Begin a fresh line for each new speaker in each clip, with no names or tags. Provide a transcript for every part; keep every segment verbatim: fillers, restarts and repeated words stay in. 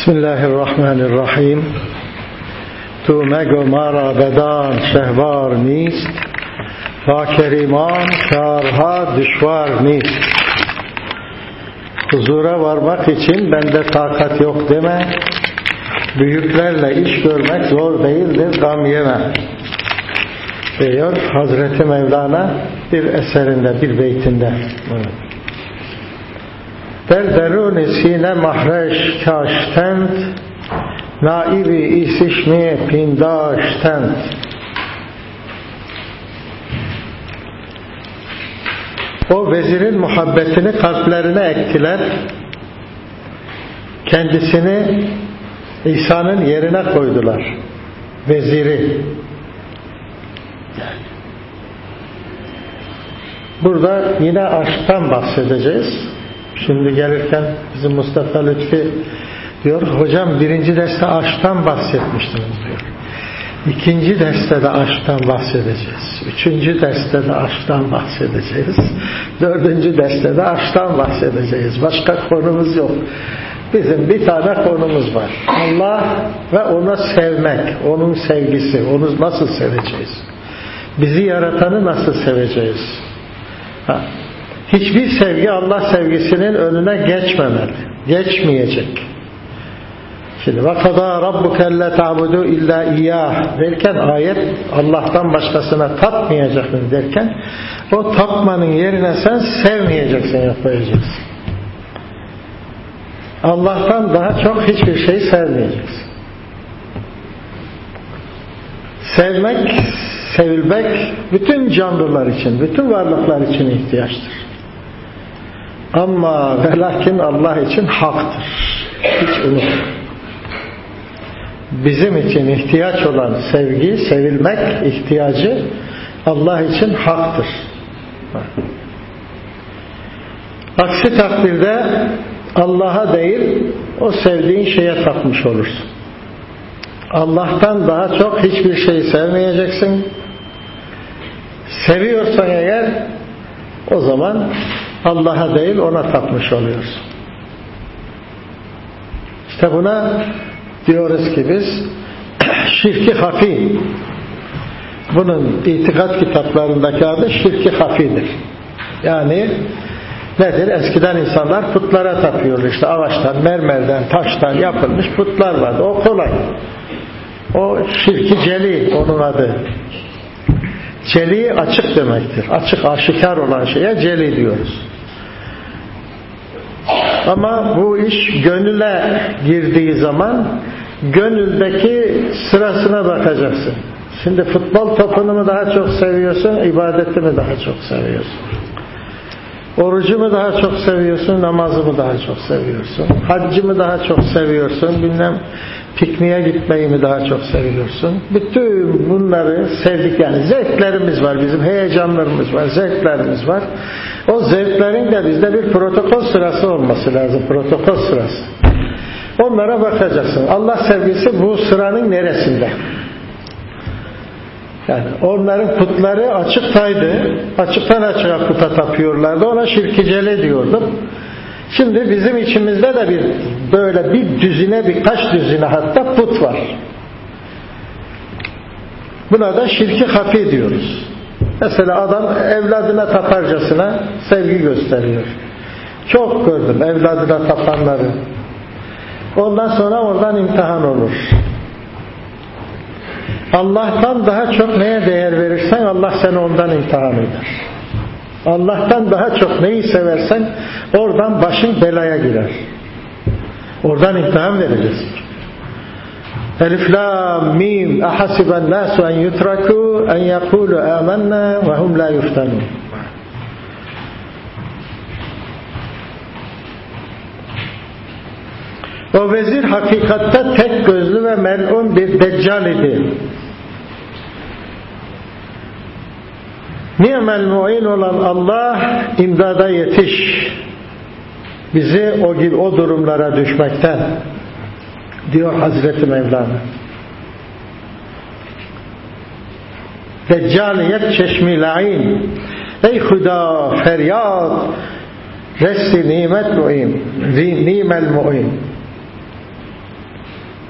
Bismillahirrahmanirrahim. Tu mego mara bedan şehvar nist, va keriman şarha düşvar nist. Huzura varmak için bende takat yok deme, büyüklerle iş görmek zor değildir, gam yeme diyor Hazreti Mevlana bir eserinde, bir beytinde. در درون سینه محرش کاشتند نائبی ایسشمی پینداشتند. O vezirin muhabbetini kalplerine ektiler. Kendisini İsa'nın yerine koydular. Veziri. Burada yine aşktan bahsedeceğiz. Şimdi gelirken bizim Mustafa Lütfi diyor, hocam birinci derste aşktan bahsetmiştiniz diyor. İkinci derste de aşktan bahsedeceğiz. Üçüncü derste de aşktan bahsedeceğiz. Dördüncü derste de aşktan bahsedeceğiz. Başka konumuz yok. Bizim bir tane konumuz var. Allah ve onu sevmek, onun sevgisi, onu nasıl seveceğiz? Bizi yaratanı nasıl seveceğiz? Ha. Hiçbir sevgi Allah sevgisinin önüne geçmemeli. Geçmeyecek. Şimdi وَقَضَى رَبُّكَ اَلَّا تَعْبُدُوا اِلَّا اِيَّهِ derken ayet Allah'tan başkasına tapmayacaksın derken o tapmanın yerine sen sevmeyeceksin, yapacaksın. Allah'tan daha çok hiçbir şey sevmeyeceksin. Sevmek, sevilmek bütün canlılar için, bütün varlıklar için ihtiyaçtır. Ama ve lakin Allah için haktır. Hiç unutma. Bizim için ihtiyaç olan sevgi, sevilmek ihtiyacı Allah için haktır. Aksi takdirde Allah'a değil, o sevdiğin şeye tapmış olursun. Allah'tan daha çok hiçbir şeyi sevmeyeceksin. Seviyorsan eğer, o zaman Allah'a değil ona tapmış oluyorsun. İşte buna diyoruz ki biz şirki hafi. Bunun itikat kitaplarındaki adı şirki hafidir. Yani nedir? Eskiden insanlar putlara tapıyordu. İşte ağaçtan, mermerden, taştan yapılmış putlar vardı. O kolay. O şirki celi onun adı. Celi açık demektir. Açık, aşikar olan şeye celi diyoruz. Ama bu iş gönüle girdiği zaman gönüldeki sırasına bakacaksın. Şimdi futbol topunu mu daha çok seviyorsun, ibadeti mi daha çok seviyorsun? Orucu mu daha çok seviyorsun, namazı mı daha çok seviyorsun? Haccı mı daha çok seviyorsun, bilmem pikniğe gitmeyi mi daha çok seviyorsun? Bütün bunları sevdik, yani zevklerimiz var, bizim heyecanlarımız var, zevklerimiz var. O zevklerin de bizde bir protokol sırası olması lazım, protokol sırası. Onlara bakacaksın. Allah sevgisi bu sıranın neresinde? Yani onların putları açıktaydı. Açıktan açığa puta tapıyorlardı. Ona şirkicele diyorduk. Şimdi bizim içimizde de bir böyle bir düzine, birkaç düzine hatta put var. Buna da şirki hafi diyoruz. Mesela adam evladına taparcasına sevgi gösteriyor. Çok gördüm evladına tapanları. Ondan sonra oradan imtihan olur. Allah'tan daha çok neye değer verirsen Allah seni ondan imtihan eder. Allah'tan daha çok neyi seversen oradan başın belaya girer. Oradan imtihan vereceğiz. Elif lam mim ahasiben nasu en yutraku en yekulu amennâ ve hum la yuftanun. O vezir hakikatte tek gözlü ve mel'un bir deccal idi. Ni'mel mu'in olan Allah, imdada yetiş. Bizi o gibi o durumlara düşmekten diyor Hazreti Mevlana. Deccaliyet çeşmi la'in. Ey Huda feryat resti nimet mu'in. Nimel mu'in.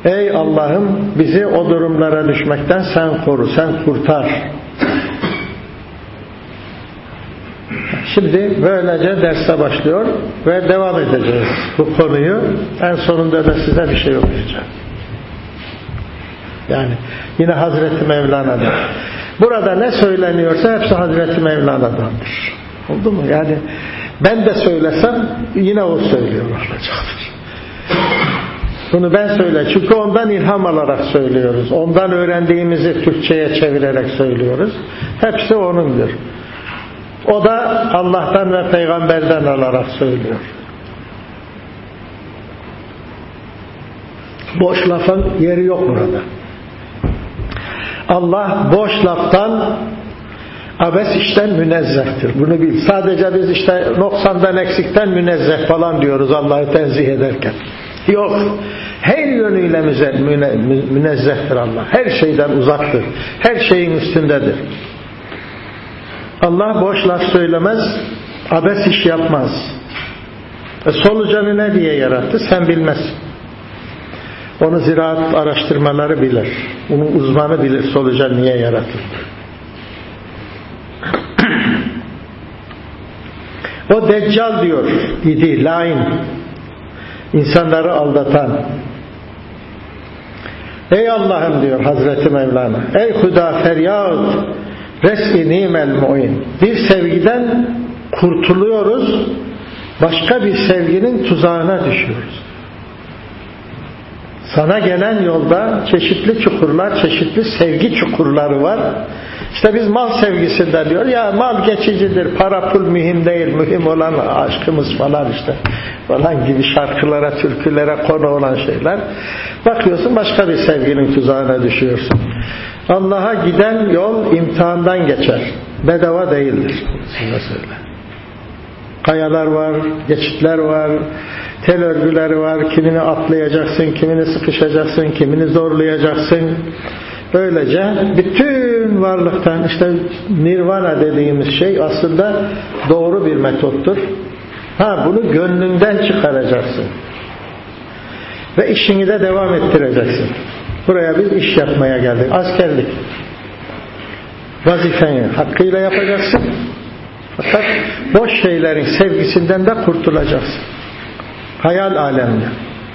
Ey Allah'ım bizi o durumlara düşmekten sen koru, sen kurtar. Şimdi böylece derse başlıyor ve devam edeceğiz bu konuyu. En sonunda da size bir şey okuyacağım. Yani yine Hazreti Mevlana'dan. Burada ne söyleniyorsa hepsi Hazreti Mevlana'dandır. Oldu mu? Yani ben de söylesem yine o söylüyor olacaktır. Bunu ben söyle. Çünkü ondan ilham alarak söylüyoruz. Ondan öğrendiğimizi Türkçe'ye çevirerek söylüyoruz. Hepsi onundur. O da Allah'tan ve Peygamber'den alarak söylüyor. Boş lafın yeri yok burada. Allah boş laftan, abes işten münezzehtir. Bunu bil. Sadece biz işte noksandan, eksikten münezzeh falan diyoruz Allah'ı tenzih ederken. Yok. Her yönüyle münezzehtir Allah. Her şeyden uzaktır. Her şeyin üstündedir. Allah boş laf söylemez, abes iş yapmaz. E, solucanı ne diye yarattı? Sen bilmezsin. Onu ziraat araştırmaları bilir. Onun uzmanı bilir solucan niye yaratıldı. O Deccal diyor idi, lain. İnsanları aldatan. Ey Allah'ım diyor Hazreti Mevlana. Ey Huda feryat res'i nimel mu'in. Bir sevgiden kurtuluyoruz, başka bir sevginin tuzağına düşüyoruz. Sana gelen yolda çeşitli çukurlar, çeşitli sevgi çukurları var. İşte biz mal sevgisinde diyor ya, mal geçicidir, para pul mühim değil, mühim olan aşkımız falan işte falan gibi şarkılara, türkülere konu olan şeyler. Bakıyorsun başka bir sevginin tuzağına düşüyorsun. Allah'a giden yol imtihandan geçer. Bedava değildir. Size söyle. Kayalar var, geçitler var, tel örgüleri var. Kimini atlayacaksın, kimini sıkışacaksın, kimini zorlayacaksın. Böylece bütün varlıktan işte nirvana dediğimiz şey aslında doğru bir metottur. Ha, bunu gönlünden çıkaracaksın. Ve işini de devam ettireceksin. Buraya biz iş yapmaya geldik. Askerlik. Vazifeni hakkıyla yapacaksın. Fakat boş şeylerin sevgisinden de kurtulacaksın. Hayal aleminde.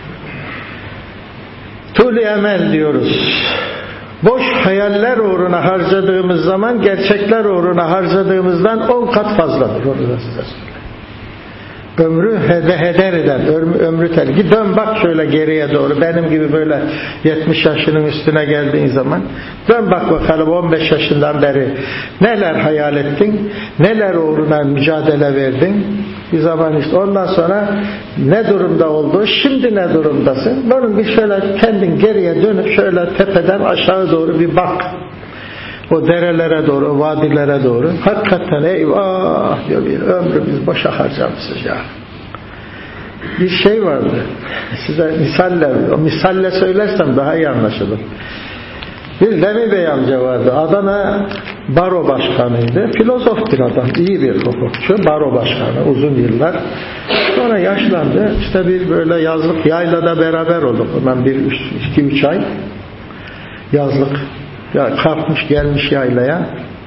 Tûl-i emel diyoruz. Boş hayaller uğruna harcadığımız zaman gerçekler uğruna harcadığımızdan on kat fazladır. Onu da size söyleyeyim. Ömrü heder eden, ömrü, ömrü tel. Git dön bak şöyle geriye doğru. Benim gibi böyle yetmiş yaşının üstüne geldiğin zaman dön bak bakalım on beş yaşından beri neler hayal ettin, neler uğruna mücadele verdin. Bir zaman işte ondan sonra ne durumda oldu, şimdi ne durumdasın? Bunun bir şöyle kendin geriye dönüp şöyle tepeden aşağı doğru bir bak. O derelere doğru, o vadilere doğru. Hakikaten eyvah diyor, bir ömrü biz boşa harcamışız ya. Bir şey vardı. Size misalle, o misalle söylersem daha iyi anlaşılır. Bir Lemi Bey amca vardı. Adana baro başkanıydı. Filozof bir adam. İyi bir hukukçu. Baro başkanı uzun yıllar. Sonra yaşlandı. İşte bir böyle yazlık yaylada beraber olduk. Ondan bir iki üç ay yazlık. Ya kalkmış gelmiş yaylaya.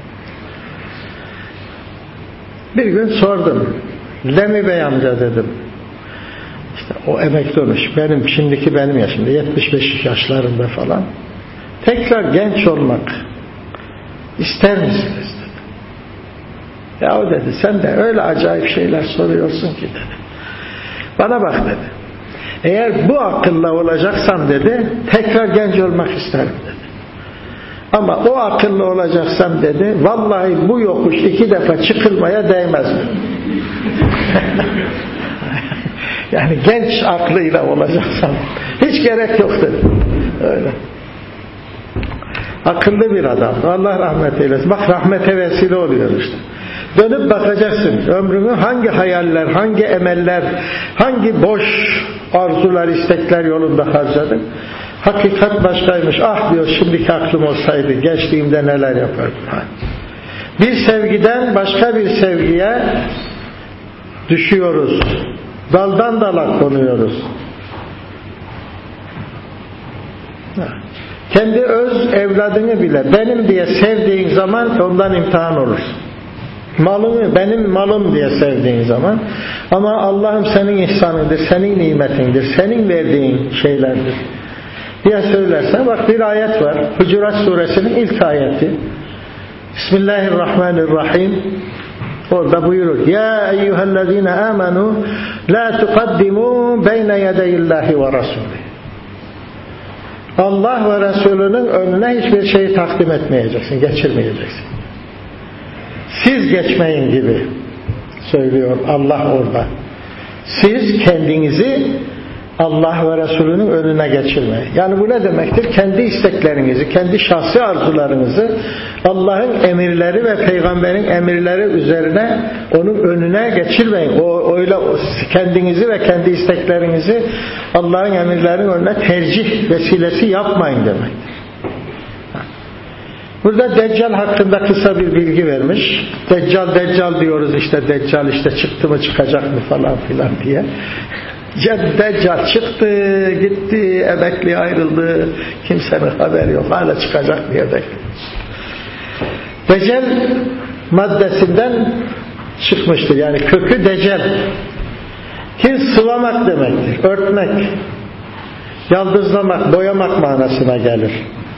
Bir gün sordum. Lemi Bey amca dedim. İşte o emekli olmuş. Benim şimdiki benim yaşımda yetmiş beş yaşlarında falan. Tekrar genç olmak ister misiniz dedi. Ya o dedi, sen de öyle acayip şeyler soruyorsun ki dedi. Bana bak dedi. Eğer bu akılla olacaksam dedi, tekrar genç olmak isterim dedi. Ama o akıllı olacaksam dedi, vallahi bu yokuş iki defa çıkılmaya değmez mi? Yani genç aklıyla olacaksam hiç gerek yok dedi. Öyle. Akıllı bir adam. Allah rahmet eylesin. Bak rahmete vesile oluyor işte. Dönüp bakacaksın. Ömrünü hangi hayaller, hangi emeller, hangi boş arzular, istekler yolunda harcadın. Hakikat başkaymış. Ah diyor, şimdiki aklım olsaydı gençliğimde neler yapardım. Bir sevgiden başka bir sevgiye düşüyoruz. Daldan dala konuyoruz. Kendi öz evladını bile benim diye sevdiğin zaman ondan imtihan olursun. Malını benim malım diye sevdiğin zaman, ama Allah'ım senin ihsanıdır, senin nimetindir, senin verdiğin şeylerdir diye söylersen, bak bir ayet var, Hucurat suresinin ilk ayeti, Bismillahirrahmanirrahim. Orada buyurur: Ya eyyühellezine amenu la tuqaddimu beyne yedeyillahi ve rasulih. Allah ve Resulünün önüne hiçbir şeyi takdim etmeyeceksin, geçirmeyeceksin. Siz geçmeyin gibi söylüyor Allah orada. Siz kendinizi Allah ve Resulünün önüne geçirmeyin. Yani bu ne demektir? Kendi isteklerinizi, kendi şahsi arzularınızı Allah'ın emirleri ve peygamberin emirleri üzerine, onun önüne geçirmeyin. O öyle kendinizi ve kendi isteklerinizi Allah'ın emirlerinin önüne tercih vesilesi yapmayın demektir. Burada Deccal hakkında kısa bir bilgi vermiş. Deccal Deccal diyoruz işte, Deccal işte çıktı mı çıkacak mı falan filan diye. Deccal çıktı, gitti, emekli ayrıldı, kimsenin haberi yok, hala çıkacak diye bekliyoruz. Deccal maddesinden çıkmıştır, yani kökü Deccal ki sıvamak demektir, örtmek, yaldızlamak, boyamak manasına gelir.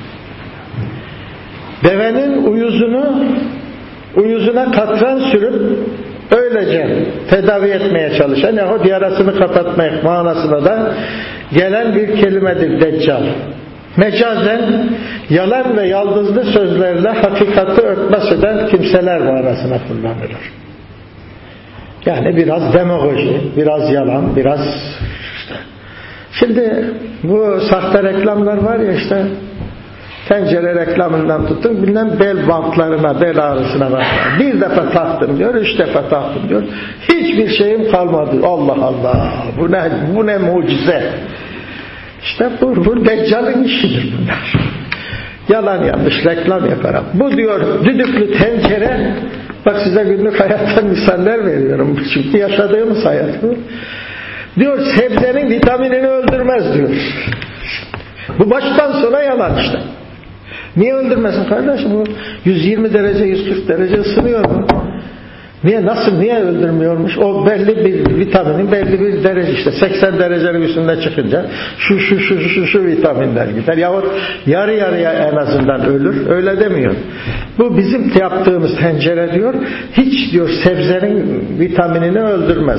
Devenin uyuzunu uyuzuna katran sürüp öylece tedavi etmeye çalışan yahut yarasını kapatmak manasına da gelen bir kelimedir Deccal. Mecazen yalan ve yaldızlı sözlerle hakikati örtbas eden kimseler manasına kullanılır. Yani biraz demagoji, biraz yalan, biraz işte. Şimdi bu sahte reklamlar var ya, işte tencere reklamından tutun bilmem bel bantlarına, bel ağrısına bak. Bir defa taktım diyor, üç defa taktım diyor. Hiçbir şeyim kalmadı. Allah Allah. Bu ne, bu ne mucize. İşte bu, bu Deccal'in işidir bunlar. Yalan yanlış reklam yaparak. Bu diyor düdüklü tencere, bak size günlük hayattan misaller veriyorum. Çünkü yaşadığımız hayat bu. Diyor sebzenin vitaminini öldürmez diyor. Bu baştan sona yalan işte. Niye öldürmesin kardeşim? Bu yüz yirmi derece, yüz kırk derece ısınıyor mu? Niye, nasıl, niye öldürmüyormuş? O belli bir vitaminin belli bir derece, işte seksen derecenin üstünde çıkınca şu şu şu şu şu vitaminler gider. Yahut yarı yarıya en azından ölür. Öyle demiyor. Bu bizim yaptığımız tencere diyor, hiç diyor sebzenin vitaminini öldürmez.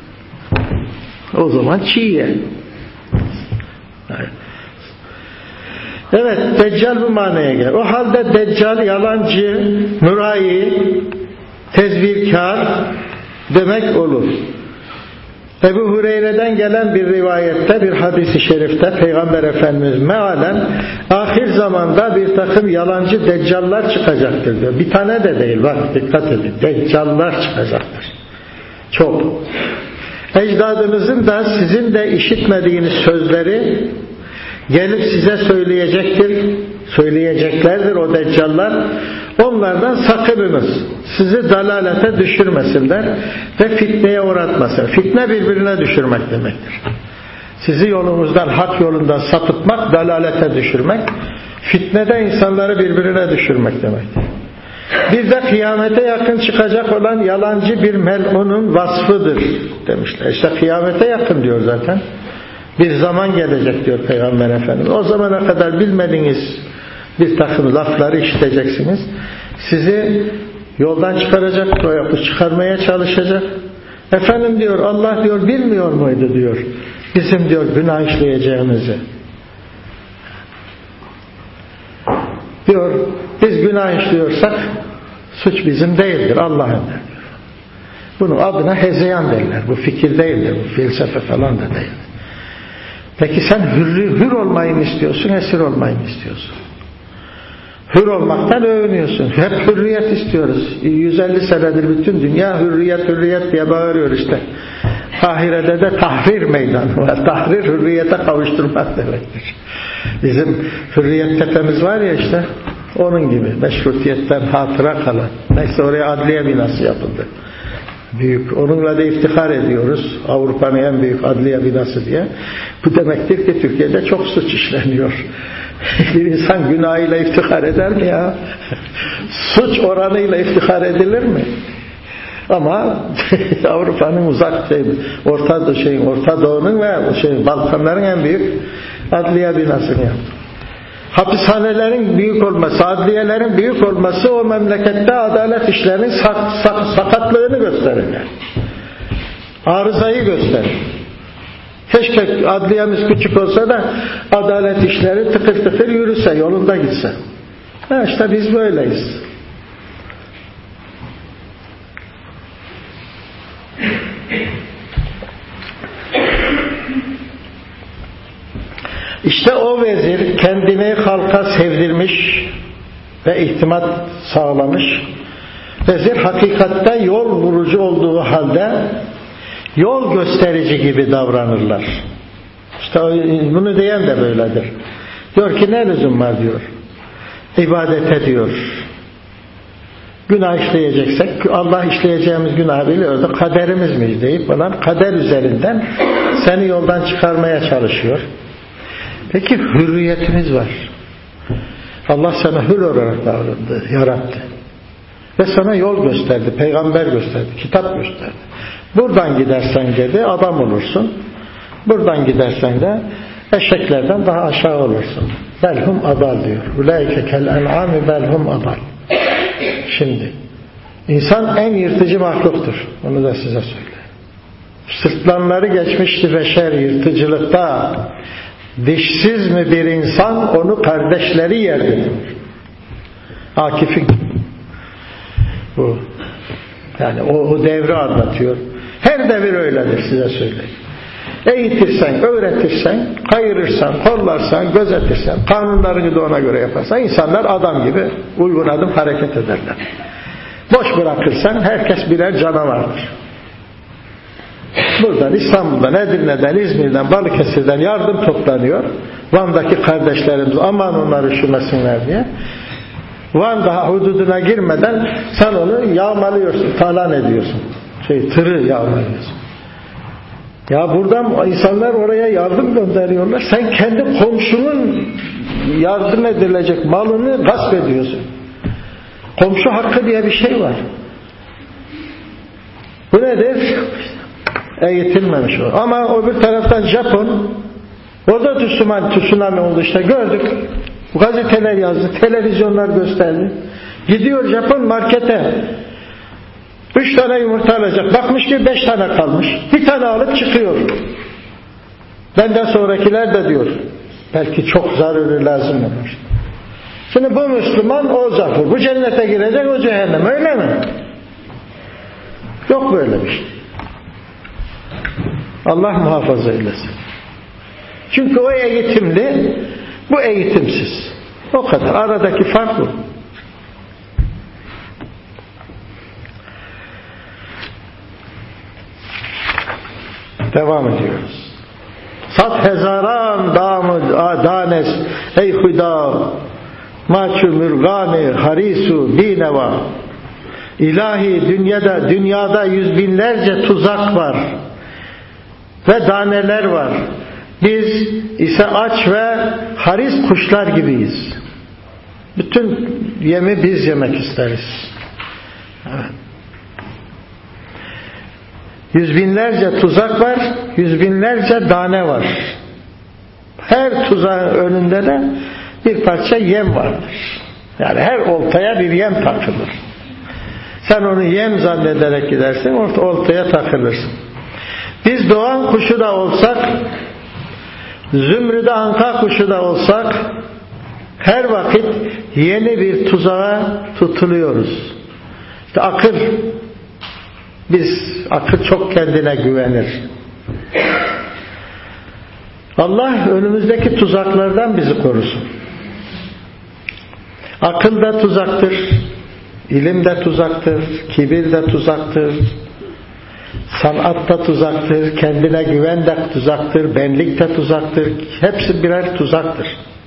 O zaman çiğ ye. Evet, Deccal bu manaya gelir. O halde Deccal yalancı, mürai, tezvirkar demek olur. Ebu Hureyre'den gelen bir rivayette, bir hadis-i şerifte Peygamber Efendimiz mealen ahir zamanda bir takım yalancı deccallar çıkacaktır diyor. Bir tane de değil, bak dikkat edin, deccallar çıkacaktır. Çok. Ecdadınızın da sizin de işitmediğiniz sözleri gelip size söyleyecektir, söyleyeceklerdir o deccallar. Onlardan sakınınız. Sizi dalalete düşürmesinler ve fitneye uğratmasın. Fitne birbirine düşürmek demektir. Sizi yolunuzdan, hak yolundan sapıtmak, dalalete düşürmek, fitnede insanları birbirine düşürmek demektir. Bir de kıyamete yakın çıkacak olan yalancı bir mel'unun vasfıdır demişler. İşte kıyamete yakın diyor zaten. Bir zaman gelecek diyor Peygamber Efendimiz. O zamana kadar bilmediğiniz bir takım lafları işiteceksiniz. Sizi yoldan çıkaracak, çıkarmaya çalışacak. Efendim diyor, Allah diyor bilmiyor muydu diyor. Bizim diyor günah işleyeceğimizi. Diyor, biz günah işliyorsak suç bizim değildir, Allah'ın der. Bunun adına hezeyan derler. Bu fikir değildir, bu felsefe falan da değildir. Peki sen hür, hür olmayı mı istiyorsun, esir olmayı mı istiyorsun? Hür olmaktan övünüyorsun. Hep hürriyet istiyoruz. yüz elli senedir bütün dünya hürriyet hürriyet diye bağırıyor işte. Ahirede de tahrir meydanı var. Tahrir hürriyete kavuşturmak demektir. Bizim hürriyet tepemiz var ya işte, onun gibi meşrutiyetten hatıra kalan. Neyse oraya adliye binası yapıldı. Büyük. Onunla da iftihar ediyoruz. Avrupa'nın en büyük adliye binası diye. Bu demektir ki Türkiye'de çok suç işleniyor. Bir insan günahıyla iftihar eder mi ya? Suç oranıyla iftihar edilir mi? Ama Avrupa'nın uzak şey, Orta şeyin, Orta Doğu'nun ve şey, Balkanların en büyük adliye binasını yaptı. Hapishanelerin büyük olması, adliyelerin büyük olması o memlekette adalet işlerinin sak, sak, sakatlığını gösterir. Yani. Arızayı gösterir. Keşke adliyemiz küçük olsa da adalet işleri tıkır tıkır yürüse, yolunda gitse. Ha işte biz böyleyiz. İşte o vezir kendini halka sevdirmiş ve ihtimat sağlamış. Vezir hakikatte yol vurucu olduğu halde yol gösterici gibi davranırlar. İşte bunu diyen de böyledir. Diyor ki ne lüzum var diyor. İbadete diyor. Günah işleyeceksek Allah işleyeceğimiz günah biliyordu. Kaderimiz mi deyip bana kader üzerinden seni yoldan çıkarmaya çalışıyor. Peki hürriyetimiz var. Allah sana hür olarak davrandı, yarattı. Ve sana yol gösterdi, peygamber gösterdi, kitap gösterdi. Buradan gidersen dedi adam olursun. Buradan gidersen de eşeklerden daha aşağı olursun. Belhum adal diyor. Ulaike kel en'ami belhum adal. Şimdi insan en yırtıcı mahluktur. Onu da size söyleyeyim. Sırtlanları geçmişti beşer yırtıcılıkta. Dişsiz mi bir insan onu kardeşleri yerdi. Akif'in bu. Yani o, o devri anlatıyor. Her devir öyledir size söyleyeyim. Eğitirsen, öğretirsen, kayırırsan, kollarsan, gözetirsen, kanunlarını da ona göre yaparsan insanlar adam gibi uygun adım hareket ederler. Boş bırakırsan herkes birer canavardır. Buradan İstanbul'dan, Edirne'den, İzmir'den, Balıkesir'den yardım toplanıyor. Van'daki kardeşlerimiz aman onları üşümesinler diye. Van daha hududuna girmeden sen onu yağmalıyorsun, talan ediyorsun. Şey, tırı yağmalıyorsun. Ya buradan insanlar oraya yardım gönderiyorlar. Sen kendi komşunun yardım edilecek malını gasp ediyorsun. Komşu hakkı diye bir şey var. Bu nedir? Eğitilmemiş o. Ama öbür taraftan Japon, orada tsunami oldu işte gördük. Gazeteler yazdı, televizyonlar gösterdi. Gidiyor Japon markete. Üç tane yumurta alacak. Bakmış ki beş tane kalmış. Bir tane alıp çıkıyor. Benden sonrakiler de diyor. Belki çok zararı lazım olur. Şimdi bu Müslüman o zafur. Bu cennete girecek, o cehennem. Öyle mi? Yok böyle bir şey. Allah muhafaza eylesin. Çünkü o eğitimli, bu eğitimsiz. O kadar. Aradaki fark bu. Devam ediyoruz. Sat hezaran damı danes ey huda maçu mürgani harisu bineva. İlahi dünyada dünyada yüz binlerce tuzak var ve daneler var. Biz ise aç ve haris kuşlar gibiyiz. Bütün yemi biz yemek isteriz. Evet. Yüz binlerce tuzak var, yüz binlerce tane var. Her tuzağın önünde de bir parça yem vardır. Yani her oltaya bir yem takılır. Sen onu yem zannederek gidersin, oltaya takılırsın. Biz doğan kuşu da olsak, zümrüde anka kuşu da olsak, her vakit yeni bir tuzağa tutuluyoruz. İşte akıl, biz, akıl çok kendine güvenir. Allah önümüzdeki tuzaklardan bizi korusun. Akıl da tuzaktır, ilim de tuzaktır, kibir de tuzaktır, sanat da tuzaktır, kendine güven de tuzaktır, benlik de tuzaktır. Hepsi birer tuzaktır.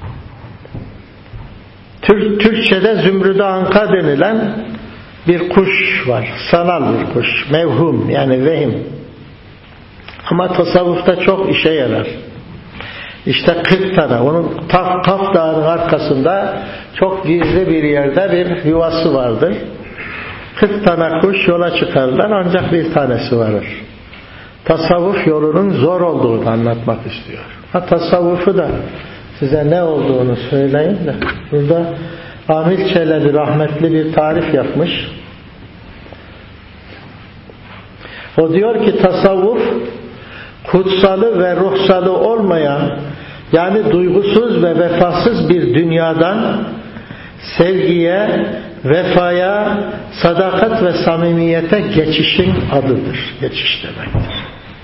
Türkçe'de zümrüde anka denilen bir kuş var. Sanal bir kuş. Mevhum yani vehim. Ama tasavvufta çok işe yarar. İşte kırk tane. Onun Kaf Dağı'nın arkasında çok gizli bir yerde bir yuvası vardır. kırk tane kuş yola çıkarlar ancak bir tanesi varır. Tasavvuf yolunun zor olduğunu anlatmak istiyor. Ha, tasavvufu da size ne olduğunu söyleyeyim de. Burada Amil Çelebi rahmetli bir tarif yapmış. O diyor ki tasavvuf kutsalı ve ruhsalı olmayan, yani duygusuz ve vefasız bir dünyadan sevgiye, vefaya, sadakat ve samimiyete geçişin adıdır. Geçiş demektir.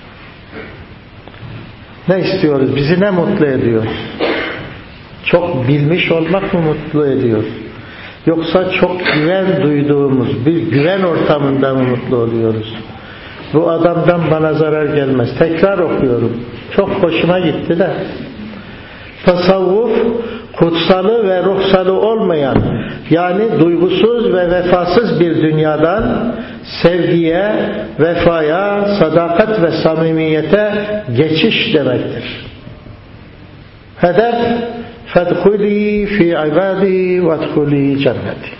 Ne istiyoruz? Bizi ne mutlu ediyor? Çok bilmiş olmak mı mutlu ediyor? Yoksa çok güven duyduğumuz bir güven ortamında mı mutlu oluyoruz? Bu adamdan bana zarar gelmez. Tekrar okuyorum. Çok hoşuma gitti de. Tasavvuf kutsalı ve ruhsalı olmayan, yani duygusuz ve vefasız bir dünyadan sevgiye, vefaya, sadakat ve samimiyete geçiş demektir. Hedef fedhuli fi ibadi vedhuli cenneti.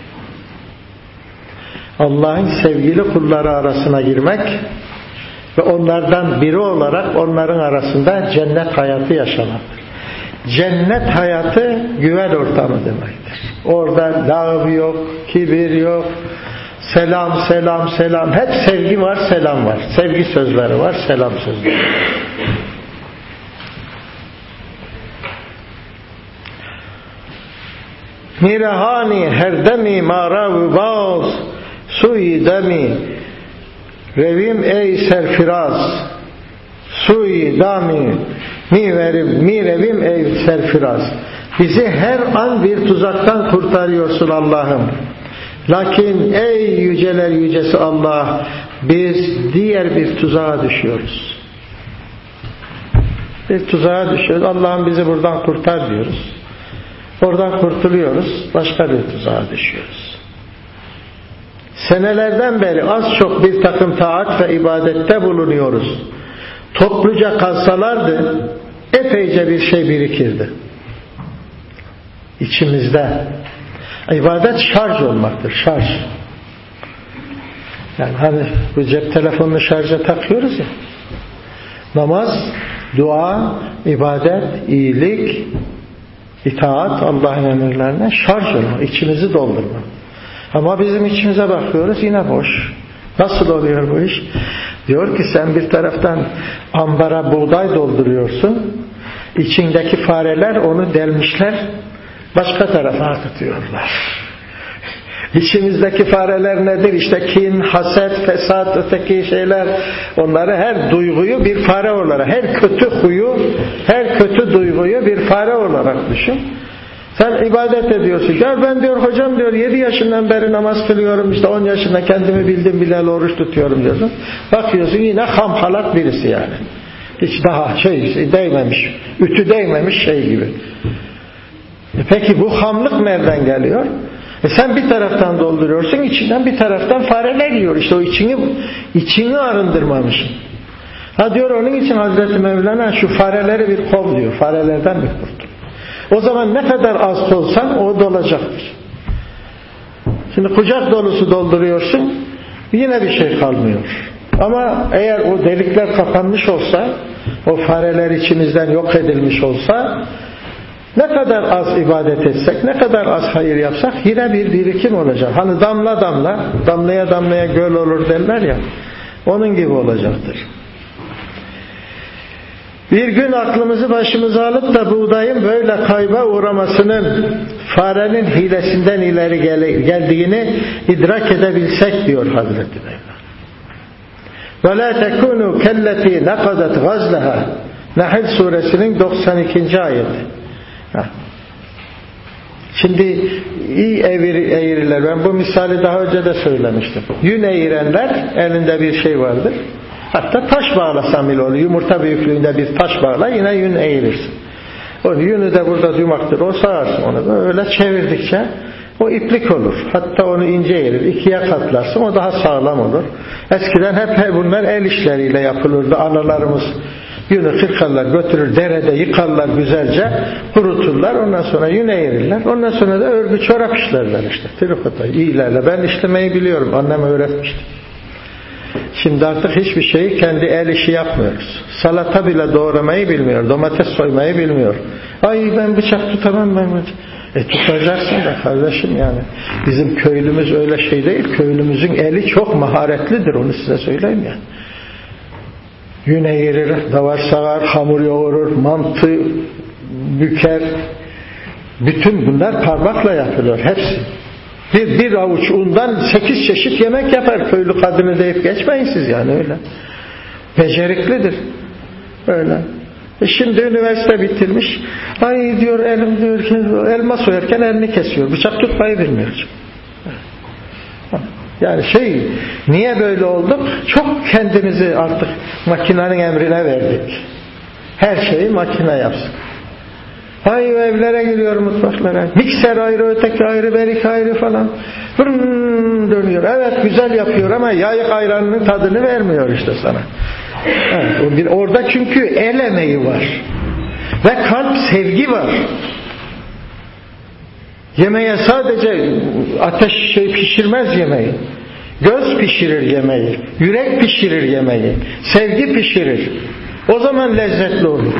Allah'ın sevgili kulları arasına girmek ve onlardan biri olarak onların arasında cennet hayatı yaşamaktır. Cennet hayatı güven ortamı demektir. Orada lağv yok, kibir yok, selam selam selam, hep sevgi var, selam var. Sevgi sözleri var, selam sözleri var. Mirahani herdemi marav baz suyi demi revim ey serfiraz suyi dami mi verim mi revim ey serfiraz. Bizi her an bir tuzaktan kurtarıyorsun Allah'ım. Lakin ey yüceler yücesi Allah, biz diğer bir tuzağa düşüyoruz. Bir tuzağa düşüyoruz. Allah'ım bizi buradan kurtar diyoruz. Oradan kurtuluyoruz. Başka bir tuzağa düşüyoruz. Senelerden beri az çok bir takım taat ve ibadette bulunuyoruz. Topluca kalsalardı epeyce bir şey birikirdi. İçimizde. İbadet şarj olmaktır. Şarj. Yani hani bu cep telefonunu şarja takıyoruz ya. Namaz, dua, ibadet, iyilik, itaat, Allah'ın emirlerine şarj olma, içimizi doldurma. Ama bizim içimize bakıyoruz yine boş. Nasıl oluyor bu iş? Diyor ki sen bir taraftan ambara buğday dolduruyorsun, içindeki fareler onu delmişler, başka tarafa akıtıyorlar. İçimizdeki fareler nedir? İşte kin, haset, fesat, öteki şeyler. Onları, her duyguyu bir fare olarak, her kötü huyu, her kötü duyguyu bir fare olarak düşün. Sen ibadet ediyorsun. Gel ben diyor hocam diyor yedi yaşından beri namaz kılıyorum, işte on yaşında kendimi bildim bileli oruç tutuyorum diyorsun. Bakıyorsun yine hamhalak birisi yani. Hiç daha şey değmemiş, ütü değmemiş şey gibi. E peki bu hamlık nereden geliyor? E sen bir taraftan dolduruyorsun, içinden bir taraftan fareler yiyor. İşte o içini içini arındırmamışsın. Ha diyor onun için Hazreti Mevlana şu fareleri bir kov diyor. Farelerden bir kurtul. O zaman ne kadar az olsan o dolacaktır. Şimdi kucak dolusu dolduruyorsun, yine bir şey kalmıyor. Ama eğer o delikler kapanmış olsa, o fareler içimizden yok edilmiş olsa, ne kadar az ibadet etsek, ne kadar az hayır yapsak yine bir birikim olacak. Hani damla damla, damlaya damlaya göl olur derler ya, onun gibi olacaktır. Bir gün aklımızı başımıza alıp da buğdayın böyle kayba uğramasının farenin hilesinden ileri geldiğini idrak edebilsek diyor Hazreti Mevlana. وَلَا تَكُونُوا كَلَّتِي نَقَدَتْ غَزْلَهَا Nahl suresinin doksan ikinci ayeti. Şimdi iyi eğriler. Ben bu misali daha önce de söylemiştim. Yün eğirenler, elinde bir şey vardır. Hatta taş bağlasam bile olur. Yumurta büyüklüğünde bir taş bağla yine yün eğirirsin. O yünü de burada yumaktır. O sağarsın onu. Böyle çevirdikçe o iplik olur. Hatta onu ince eğirir. İkiye katlarsın. O daha sağlam olur. Eskiden hep bunlar el işleriyle yapılırdı. Analarımız Yünü kırkarlar, götürür derede yıkarlar güzelce, kuruturlar, ondan sonra yüne yerirler, ondan sonra da örgü çorap işlerler işte. Trikoda iyilerle. Ben işlemeyi biliyorum, annem öğretmişti. Şimdi artık hiçbir şeyi kendi el işi yapmıyoruz. Salata bile doğramayı bilmiyor, domates soymayı bilmiyor. Ay ben bıçak tutamam ben bıçak. E tutacaksın da kardeşim yani. Bizim köylümüz öyle şey değil. Köylümüzün eli çok maharetlidir, onu size söyleyeyim ya. Yüne yerir, davar sağar, hamur yoğurur, mantı büker. Bütün bunlar parmakla yapılıyor hepsi. Bir, bir avuç undan sekiz çeşit yemek yapar köylü kadını deyip geçmeyin siz yani öyle. Beceriklidir. Öyle. E şimdi üniversite bitirmiş. Ay diyor elim diyor ki elma soyarken elini kesiyor. Bıçak tutmayı bilmiyor. Yani şey niye böyle olduk? Çok kendimizi artık makinenin emrine verdik. Her şeyi makine yapsın. Ay evlere giriyor mutfaklara. Mikser ayrı, öteki ayrı, berik ayrı falan. Hırrrr dönüyor. Evet güzel yapıyor ama yayık ayranının tadını vermiyor işte sana. Evet, orada çünkü el emeği var. Ve kalp sevgi var. Yemeğe sadece ateş şey pişirmez yemeği. Göz pişirir yemeği. Yürek pişirir yemeği. Sevgi pişirir. O zaman lezzetli olur.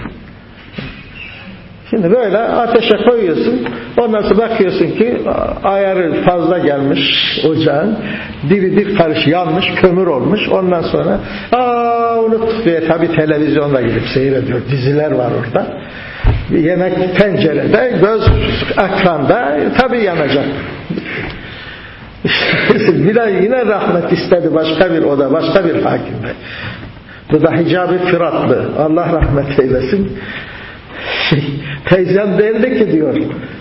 Şimdi böyle ateşe koyuyorsun, ondan sonra bakıyorsun ki ayarı fazla gelmiş ocağın, dibi bir karış yanmış, kömür olmuş, ondan sonra aa unuttuk diye tabii televizyonda gidip seyrediyor, diziler var orada. Yemek tencerede, göz ekranda, tabii yanacak. Bir yine rahmet istedi başka bir oda, başka bir hakim bey. Bu da Hicabi Fıratlı, Allah rahmet eylesin. Teyzem derdi ki diyor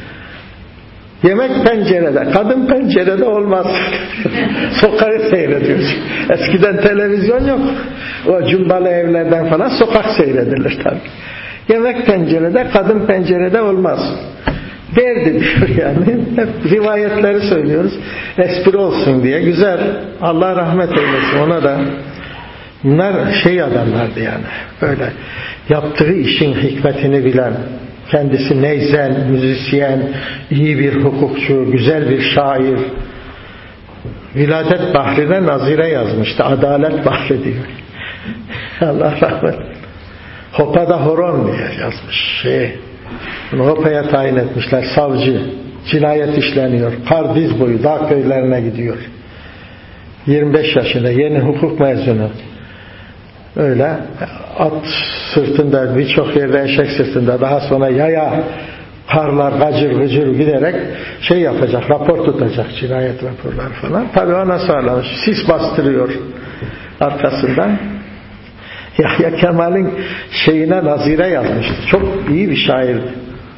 yemek pencerede, kadın pencerede olmaz. Sokağı seyrediyoruz. Eskiden televizyon yok. O cumbalı evlerden falan sokak seyredilir tabii. Yemek pencerede, kadın pencerede olmaz. Derdi diyor yani. Hep rivayetleri söylüyoruz. Espri olsun diye. Güzel. Allah rahmet eylesin ona da. Bunlar şey adamlardı yani. Böyle yaptığı işin hikmetini bilen, kendisi neyzen, müzisyen, iyi bir hukukçu, güzel bir şair. Viladet Bahri'ne nazire yazmıştı. Adalet Bahri diyor. Allah rahmet. Hopa'da horon diye yazmış. Şey, bunu Hopa'ya tayin etmişler. Savcı. Cinayet işleniyor. Kar diz boyu dağ köylerine gidiyor. yirmi beş yaşında yeni hukuk mezunu. Öyle at sırtında, birçok yerde eşek sırtında, daha sonra yaya karlar gacır gıcır giderek şey yapacak, rapor tutacak, cinayet raporları falan. Tabii ona sağlamış. Sis bastırıyor arkasından. Yahya Kemal'in şeyine nazire yazmıştı. Çok iyi bir şairdi.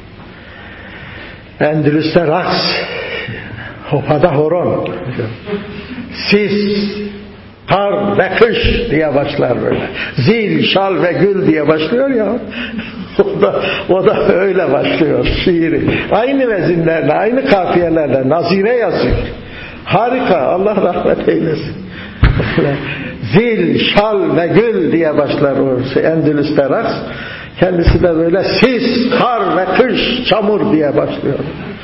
Endülüs'te raks, Hopa'da horon, sis, kar ve kış diye başlar böyle. Zil, şal ve gül diye başlıyor ya. O da, o da öyle başlıyor şiiri. Aynı vezinlerle, aynı kafiyelerle nazire yazıyor. Harika. Allah rahmet eylesin. Zil, şal ve gül diye başlar o Endülüs'te raks. Kendisi de böyle sis, kar ve kış, çamur diye başlıyor.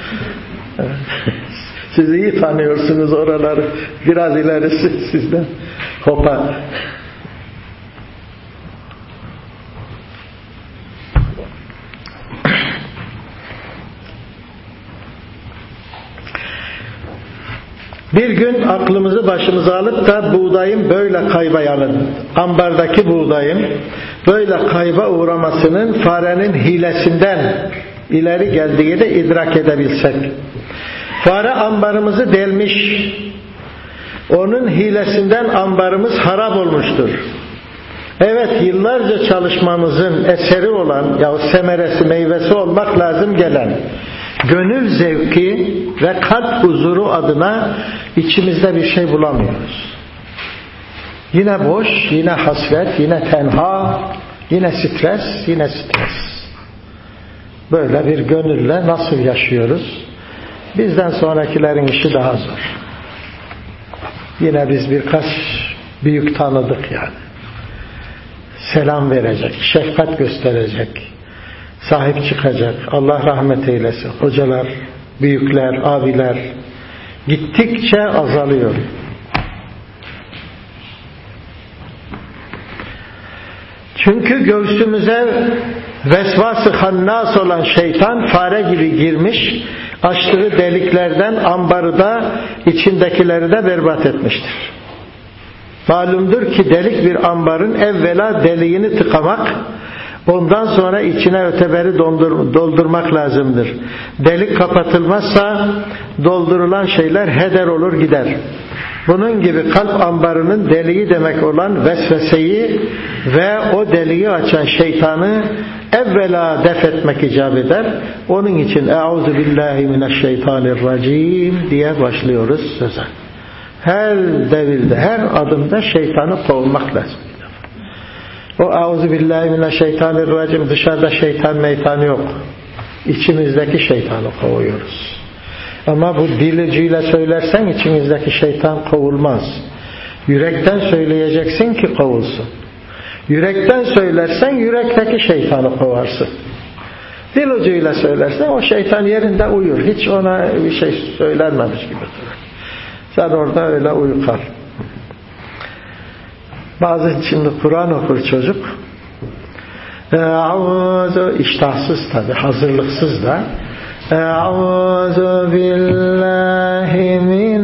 Siz iyi tanıyorsunuz oraları. Biraz ilerisi sizden. Hopa. Bir gün aklımızı başımıza alıp da buğdayın böyle kayba yanın, ambardaki buğdayın böyle kayba uğramasının farenin hilesinden ileri geldiğini de idrak edebilsek. Fare ambarımızı delmiş. Onun hilesinden ambarımız harap olmuştur. Evet, yıllarca çalışmamızın eseri olan, ya semeresi, meyvesi olmak lazım gelen gönül zevki ve kalp huzuru adına içimizde bir şey bulamıyoruz. Yine boş, yine hasret, yine tenha, yine stres, yine stres. Böyle bir gönülle nasıl yaşıyoruz? Bizden sonrakilerin işi daha zor. Yine biz birkaç büyük tanıdık yani. selam verecek, şefkat gösterecek, sahip çıkacak. Allah rahmet eylesin. Hocalar, büyükler, abiler gittikçe azalıyor. Çünkü göğsümüze vesvas-ı hannas olan şeytan fare gibi girmiş, açtığı deliklerden ambarı da içindekileri de berbat etmiştir. Malumdur ki delik bir ambarın evvela deliğini tıkamak, ondan sonra içine öteberi doldurmak lazımdır. Delik kapatılmazsa doldurulan şeyler heder olur gider. Bunun gibi kalp ambarının deliği demek olan vesveseyi ve o deliği açan şeytanı evvela def etmek icap eder. Onun için Euzu billahi mineşşeytanirracim diye başlıyoruz söze. Her devirde, her adımda şeytanı kovmak lazım. O Euzu billahi mineşşeytanirracim, dışarıda şeytan meytanı yok. İçimizdeki şeytanı kovuyoruz. Ama bu dil ucuyla söylersen içimizdeki şeytan kovulmaz. Yürekten söyleyeceksin ki kovulsun. Yürekten söylersen yürekteki şeytanı kovarsın. Dil ucuyla söylersen o şeytan yerinde uyur. Hiç ona bir şey söylenmemiş gibi durur. Sen orada öyle uyu kal. Bazı şimdi Kur'an okur çocuk. Eûzu, iştahsız tabi, hazırlıksız da. Eûzu billahi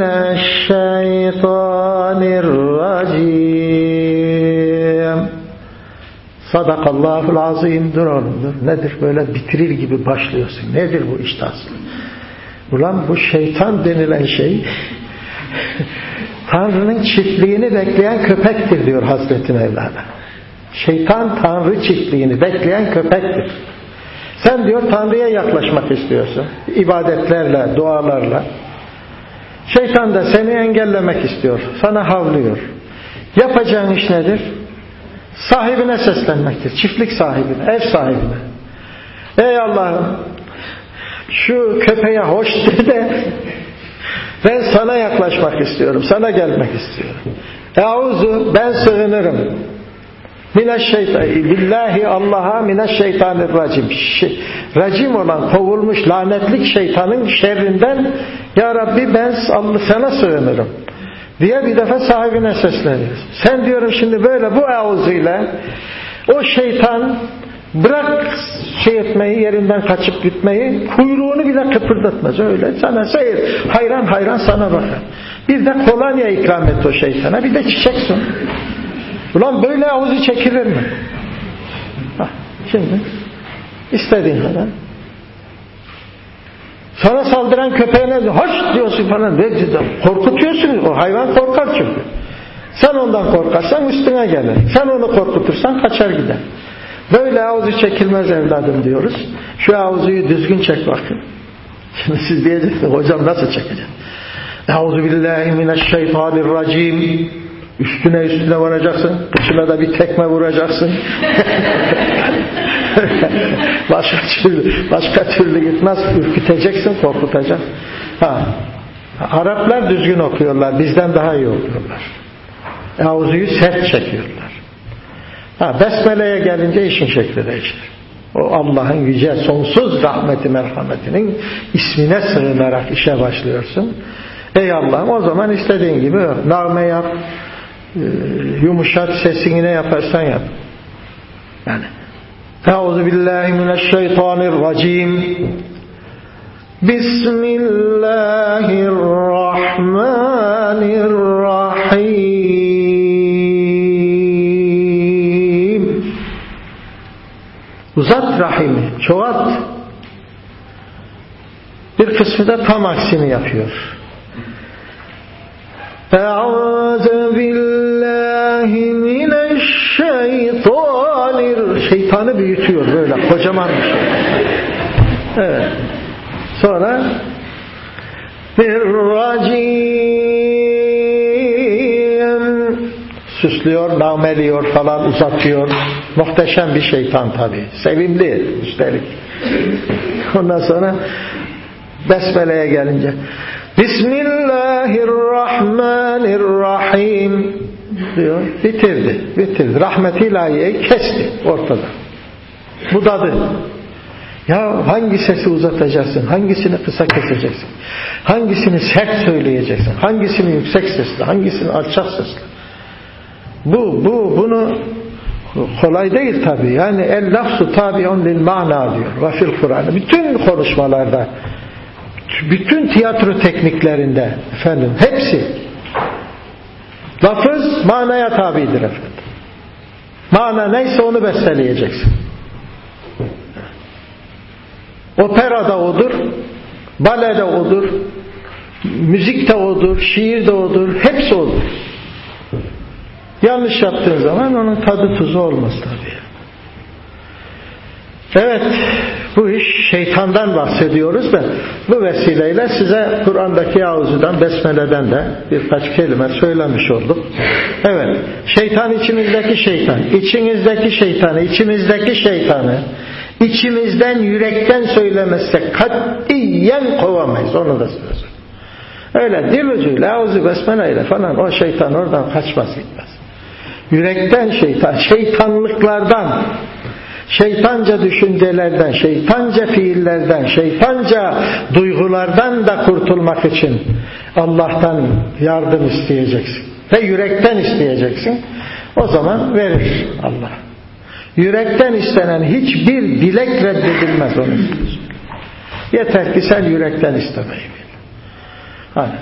mineşşeytanirracim. Sadakallahul azim. Dur oğlum dur. Nedir böyle bitirir gibi başlıyorsun? Nedir bu iştahsız? Ulan bu şeytan denilen şey Tanrı'nın çiftliğini bekleyen köpektir diyor Hazreti Mevlana. Şeytan Tanrı çiftliğini bekleyen köpektir. Sen diyor Tanrı'ya yaklaşmak istiyorsun. İbadetlerle, dualarla. Şeytan da seni engellemek istiyor. Sana havlıyor. Yapacağın iş nedir? Sahibine seslenmektir. Çiftlik sahibine, ev sahibine. Ey Allah'ım, şu köpeğe hoş de ben sana yaklaşmak istiyorum. Sana gelmek istiyorum. Euzu, ben sığınırım. Mineşşeytan, billahi Allah'a mineşşeytanirracim. Racim olan, kovulmuş, lanetlik şeytanın şerrinden ya Rabbi ben sana sığınırım diye bir defa sahibine sesleniyoruz. Sen diyorum şimdi böyle bu euzu ile o şeytan bırak şey etmeyi, yerinden kaçıp gitmeyi, kuyruğunu bile kıpırdatmaz. Öyle sana seyir. Hayran hayran sana bakar. Bir de kolonya ikram et o şeytana. Bir de çiçek sun. Ulan böyle avuzu çekilir mi? Bak, şimdi istediğin kadar. Sana saldıran köpeğine hoş diyorsun falan. Korkutuyorsun. O hayvan korkar çünkü. Sen ondan korkarsan üstüne gelir. Sen onu korkutursan kaçar gider. Böyle avuzu çekilmez evladım diyoruz. Şu avuzuyu düzgün çek bakın. Şimdi siz diyeceksiniz hocam nasıl çekeceğim? Euzubillahimineşşeytanirracim. Üstüne üstüne varacaksın. Kıçına da bir tekme vuracaksın. başka türlü başka türlü gitmez. Ürküteceksin, korkutacaksın. Ha. Araplar düzgün okuyorlar. Bizden daha iyi okuyorlar. Auzuyu sert çekiyorlar. Ha, Besmele'ye gelince işin şekli değişir. O Allah'ın yüce, sonsuz rahmeti, merhametinin ismine sığınarak işe başlıyorsun. Ey Allah'ım, o zaman istediğin gibi nağme yap, yumuşat, sesini ne yaparsan yap. Yani Euzubillahimineşşeytanirracim. Bismillahirrahmanirrahim. Uzat rahimi, çoğalt. Bir kısmı da tam aksini yapıyor. Eûzu billahi mineşşeytanir. Şeytanı büyütüyor böyle, kocaman bir şey. Evet. Sonra Birracim, süslüyor, nameliyor falan, uzatıyor. Muhteşem bir şeytan tabii. Sevimli üstelik. Ondan sonra Besmele'ye gelince Bismillahirrahmanirrahim. diyor, bitirdi, bitirdi. Rahmet ilahiyeyi kesti ortada. Budadı. Ya hangi sesi uzatacaksın? Hangisini kısa keseceksin? Hangisini sert söyleyeceksin? Hangisini yüksek sesle? Hangisini alçak sesle? Bu, bu, bunu kolay değil tabi. Yani el lafzu tabi'un lil ma'na diyor. Ve fil Kur'an. Bütün konuşmalarda, bütün tiyatro tekniklerinde efendim hepsi lafız manaya tabidir efendim. Mana neyse onu besteleyeceksin. Opera da odur, bale de odur, müzik de odur, şiir de odur, hepsi odur. Yanlış yaptığın zaman onun tadı tuzu olmaz tabii. Evet, bu iş şeytandan bahsediyoruz da bu vesileyle size Kur'an'daki Auzu'dan, Besmele'den de birkaç kelime söylemiş olduk. Evet, şeytan içimizdeki şeytan, içinizdeki şeytanı, içimizdeki şeytanı İçimizden, yürekten söylemezsek katiyen kovamayız. Onu da söylüyoruz. Öyle dil ucuyla, Auzu Besmele ile falan o şeytan oradan kaçmaz gitmez. Yürekten şeytan, şeytanlıklardan, şeytanca düşüncelerden, şeytanca fiillerden, şeytanca duygulardan da kurtulmak için Allah'tan yardım isteyeceksin. Ve yürekten isteyeceksin. O zaman verir Allah. Yürekten istenen hiçbir dilek reddedilmez onun. Yeter ki sen yürekten istemeyi bil. Hani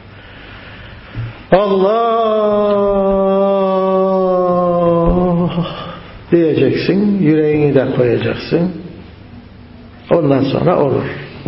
Allah diyeceksin, yüreğini de koyacaksın. Ondan sonra olur.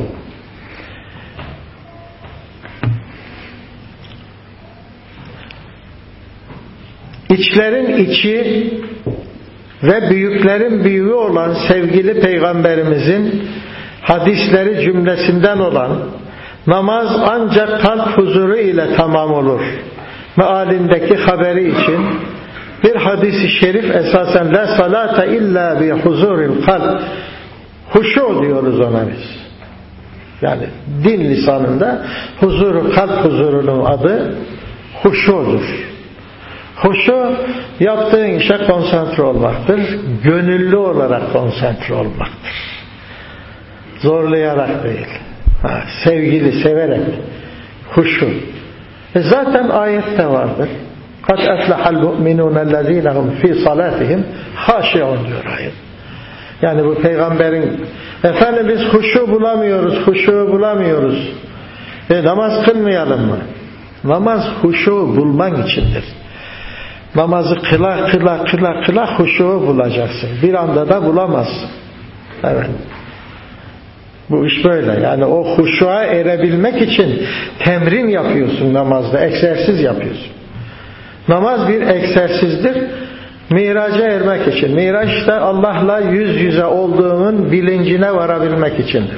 İçlerin içi ve büyüklerin büyüğü olan sevgili Peygamberimizin hadisleri cümlesinden olan namaz ancak kalp huzuru ile tamam olur mealindeki haberi için bir hadis-i şerif esasen la salate illa bi huzuril kalp, huşu diyoruz ona biz. Yani din lisanında huzuru, kalp huzurunun adı huşudur. Huşu yaptığın işe konsantre olmaktır. Gönüllü olarak konsantre olmaktır. Zorlayarak değil. Ha, sevgili, severek. Huşu. E zaten ayette vardır. قَدْ أَفْلَحَ الْمُؤْمِنُونَ الَّذ۪ينَ هُمْ ف۪ي صَلَاتِهِمْ خَاشِعُونَ diyor ayet. Yani bu peygamberin efendim biz huşu bulamıyoruz, huşu bulamıyoruz. E, namaz kılmayalım mı? Namaz huşu bulman içindir. Namazı kıla kıla kıla kıla huşu bulacaksın. Bir anda da bulamazsın. Evet. Bu iş böyle. Yani o huşuğa erebilmek için temrin yapıyorsun namazda. Egzersiz yapıyorsun. Namaz bir egzersizdir. Miraca ermek için. Miraç da Allah'la yüz yüze olduğunun bilincine varabilmek içindir.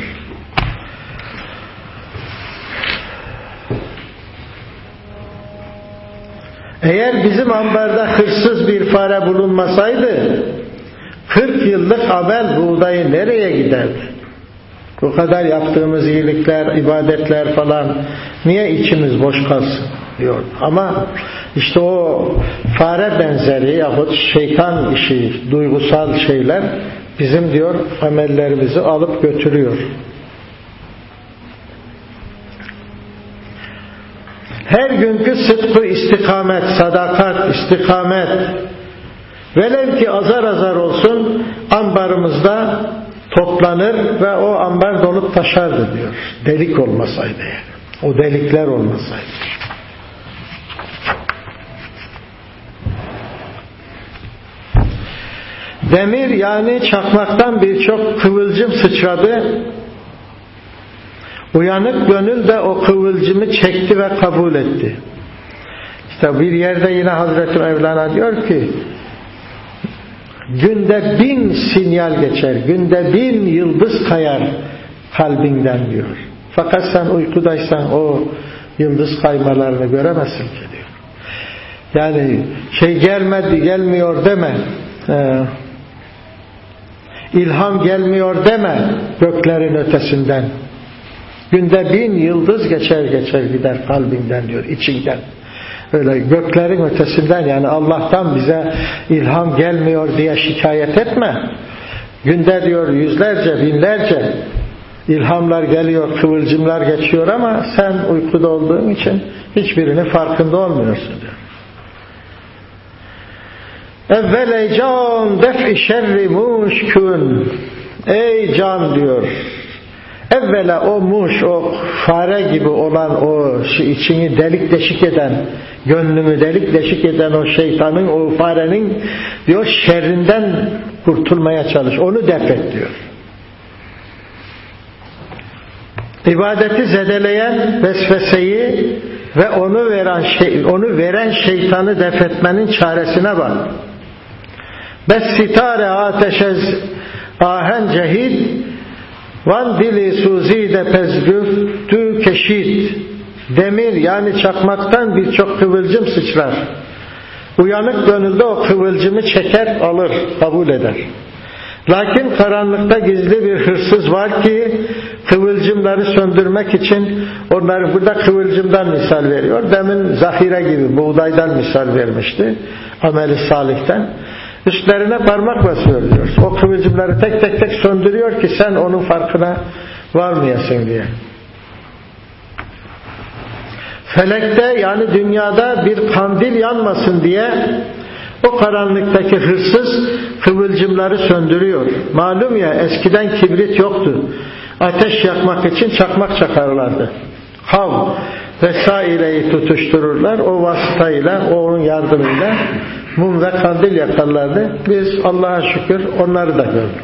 Eğer bizim ambarda hırsız bir fare bulunmasaydı kırk yıllık amel buğdayı nereye giderdi? Bu kadar yaptığımız iyilikler, ibadetler falan niye içimiz boş kalsın diyor. Ama işte o fare benzeri yahut şeytan işi, duygusal şeyler bizim diyor amellerimizi alıp götürüyor. Her günkü sıdkı, istikamet, sadakat, istikamet velev ki azar azar olsun ambarımızda toplanır ve o ambar dolup taşardı diyor. Delik olmasaydı yani. O delikler olmasaydı. Demir yani çakmaktan birçok kıvılcım sıçradı. Uyanık gönül de o kıvılcımı çekti ve kabul etti. İşte bir yerde yine Hazreti Mevlana diyor ki günde bin sinyal geçer, günde bin yıldız kayar kalbinden diyor. Fakat sen uykudaysan o yıldız kaymalarını göremezsin ki diyor. Yani şey gelmedi, gelmiyor deme. Ee, ilham gelmiyor deme göklerin ötesinden. Günde bin yıldız geçer geçer gider kalbinden diyor, içinden. öyle göklerin ötesinden, yani Allah'tan bize ilham gelmiyor diye şikayet etme. Günde diyor yüzlerce, binlerce ilhamlar geliyor, kıvılcımlar geçiyor ama sen uykuda olduğun için hiçbirinin farkında olmuyorsun diyor. Evvel can def-i şerri muşkun. Ey can diyor, evvela o muş, o fare gibi olan, o içini delik deşik eden, gönlünü delik deşik eden o şeytanın, o farenin diyor şerrinden kurtulmaya çalış. Onu def et diyor. İbadeti zedeleyen vesveseyi ve onu veren şey, onu veren şeytanı def etmenin çaresine bak. Bes sitare ateşez ahen cehid van dili suzi de pezgüftü keşid. Demir, yani çakmaktan birçok kıvılcım sıçrar. Uyanık gönülde o kıvılcımı çeker, alır, kabul eder. Lakin karanlıkta gizli bir hırsız var ki kıvılcımları söndürmek için, onları burada kıvılcımdan misal veriyor. Demin zahire gibi buğdaydan misal vermişti, ameli salihten. Üstlerine parmak basıyor diyor. O kıvılcımları tek tek tek söndürüyor ki sen onun farkına varmayasın diye. Felekte, yani dünyada bir kandil yanmasın diye o karanlıktaki hırsız kıvılcımları söndürüyor. Malum ya, eskiden kibrit yoktu. Ateş yakmak için çakmak çakarlardı. Hav vesaireyi tutuştururlar. O vasıtayla, onun yardımıyla mum ve kandil yakarlardı. Biz Allah'a şükür onları da gördük.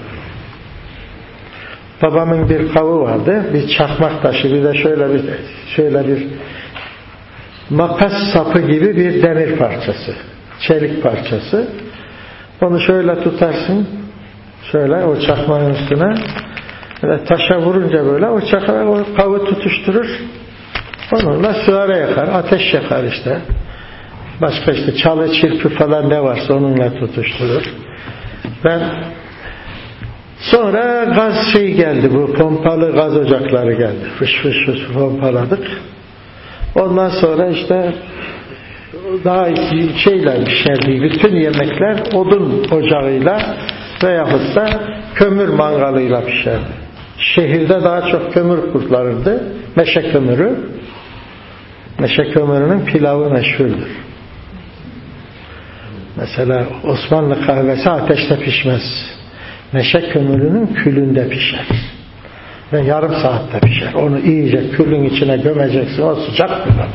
Babamın bir kavı vardı. Bir çakmak taşı, bir de şöyle bir şöyle bir makas sapı gibi bir demir parçası. Çelik parçası. Onu şöyle tutarsın. Şöyle o çakmağın üstüne. Böyle taşa vurunca böyle o çakmağı, o kavı tutuşturur. Onunla sigara yakar, ateş yakar işte. Başka işte çalı, çirpi falan ne varsa onunla tutuşturur. Ben sonra gaz şey geldi, bu pompalı gaz ocakları geldi. Fış fış fış pompaladık. Ondan sonra işte daha şeyler pişerdi. Bütün yemekler odun ocağıyla veyahut da kömür mangalıyla pişerdi. Şehirde daha çok kömür kullanılırdı. Meşe kömürü. Meşe kömürünün pilavı meşhurdur. Mesela Osmanlı kahvesi ateşte pişmez. Meşe kömürünün külünde pişer. Ve yarım saatte pişer. Onu iyice külün içine gömeceksin. O sıcak pilav.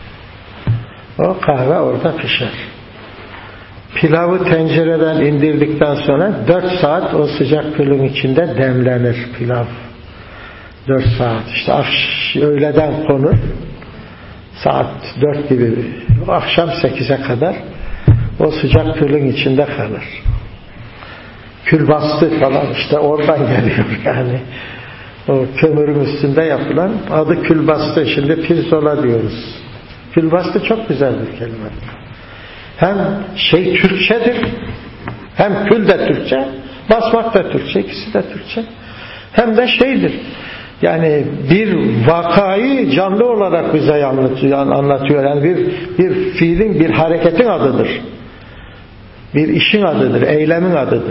O kahve orada pişer. Pilavı tencereden indirdikten sonra dört saat o sıcak külün içinde demlenir pilav. dört saat. İşte öğleden konur. Saat dört gibi. Akşam sekize kadar o sıcak külün içinde kalır. Külbastı falan işte oradan geliyor yani. O kömürün üstünde yapılan adı külbastı. Şimdi pirzola diyoruz. Külbastı çok güzel bir kelime. Hem şey Türkçedir, hem kül de Türkçe, basmak da Türkçe, ikisi de Türkçe. Hem de şeydir. Yani bir vakayı canlı olarak bize anlatıyor. Yani bir, bir fiilin, bir hareketin adıdır. Bir işin adıdır, eylemin adıdır.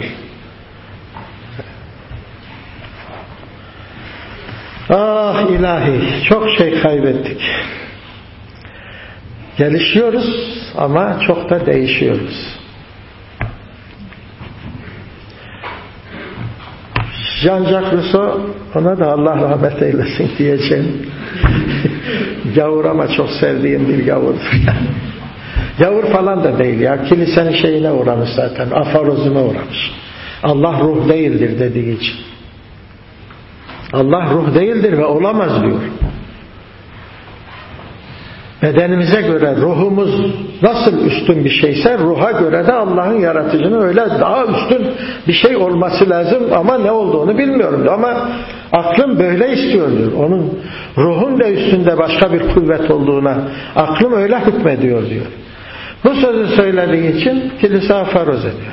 Ah ilahi, çok şey kaybettik. Gelişiyoruz ama çok da değişiyoruz. Jean-Jacques Rousseau, ona da Allah rahmet eylesin diyeceğim. Gavur ama çok sevdiğim bir gavurdur. Gavur falan da değil ya. Kilisenin şeyine uğramış zaten. Aforizme uğramış. Allah ruh değildir dediği için. Allah ruh değildir ve olamaz diyor. Bedenimize göre ruhumuz nasıl üstün bir şeyse ruha göre de Allah'ın yaratıcının öyle daha üstün bir şey olması lazım ama ne olduğunu bilmiyorum ama aklım böyle istiyor diyor. Onun ruhun da üstünde başka bir kuvvet olduğuna aklım öyle hükmediyor diyor. Bu sözü söylediği için kilise afaroz ediyor.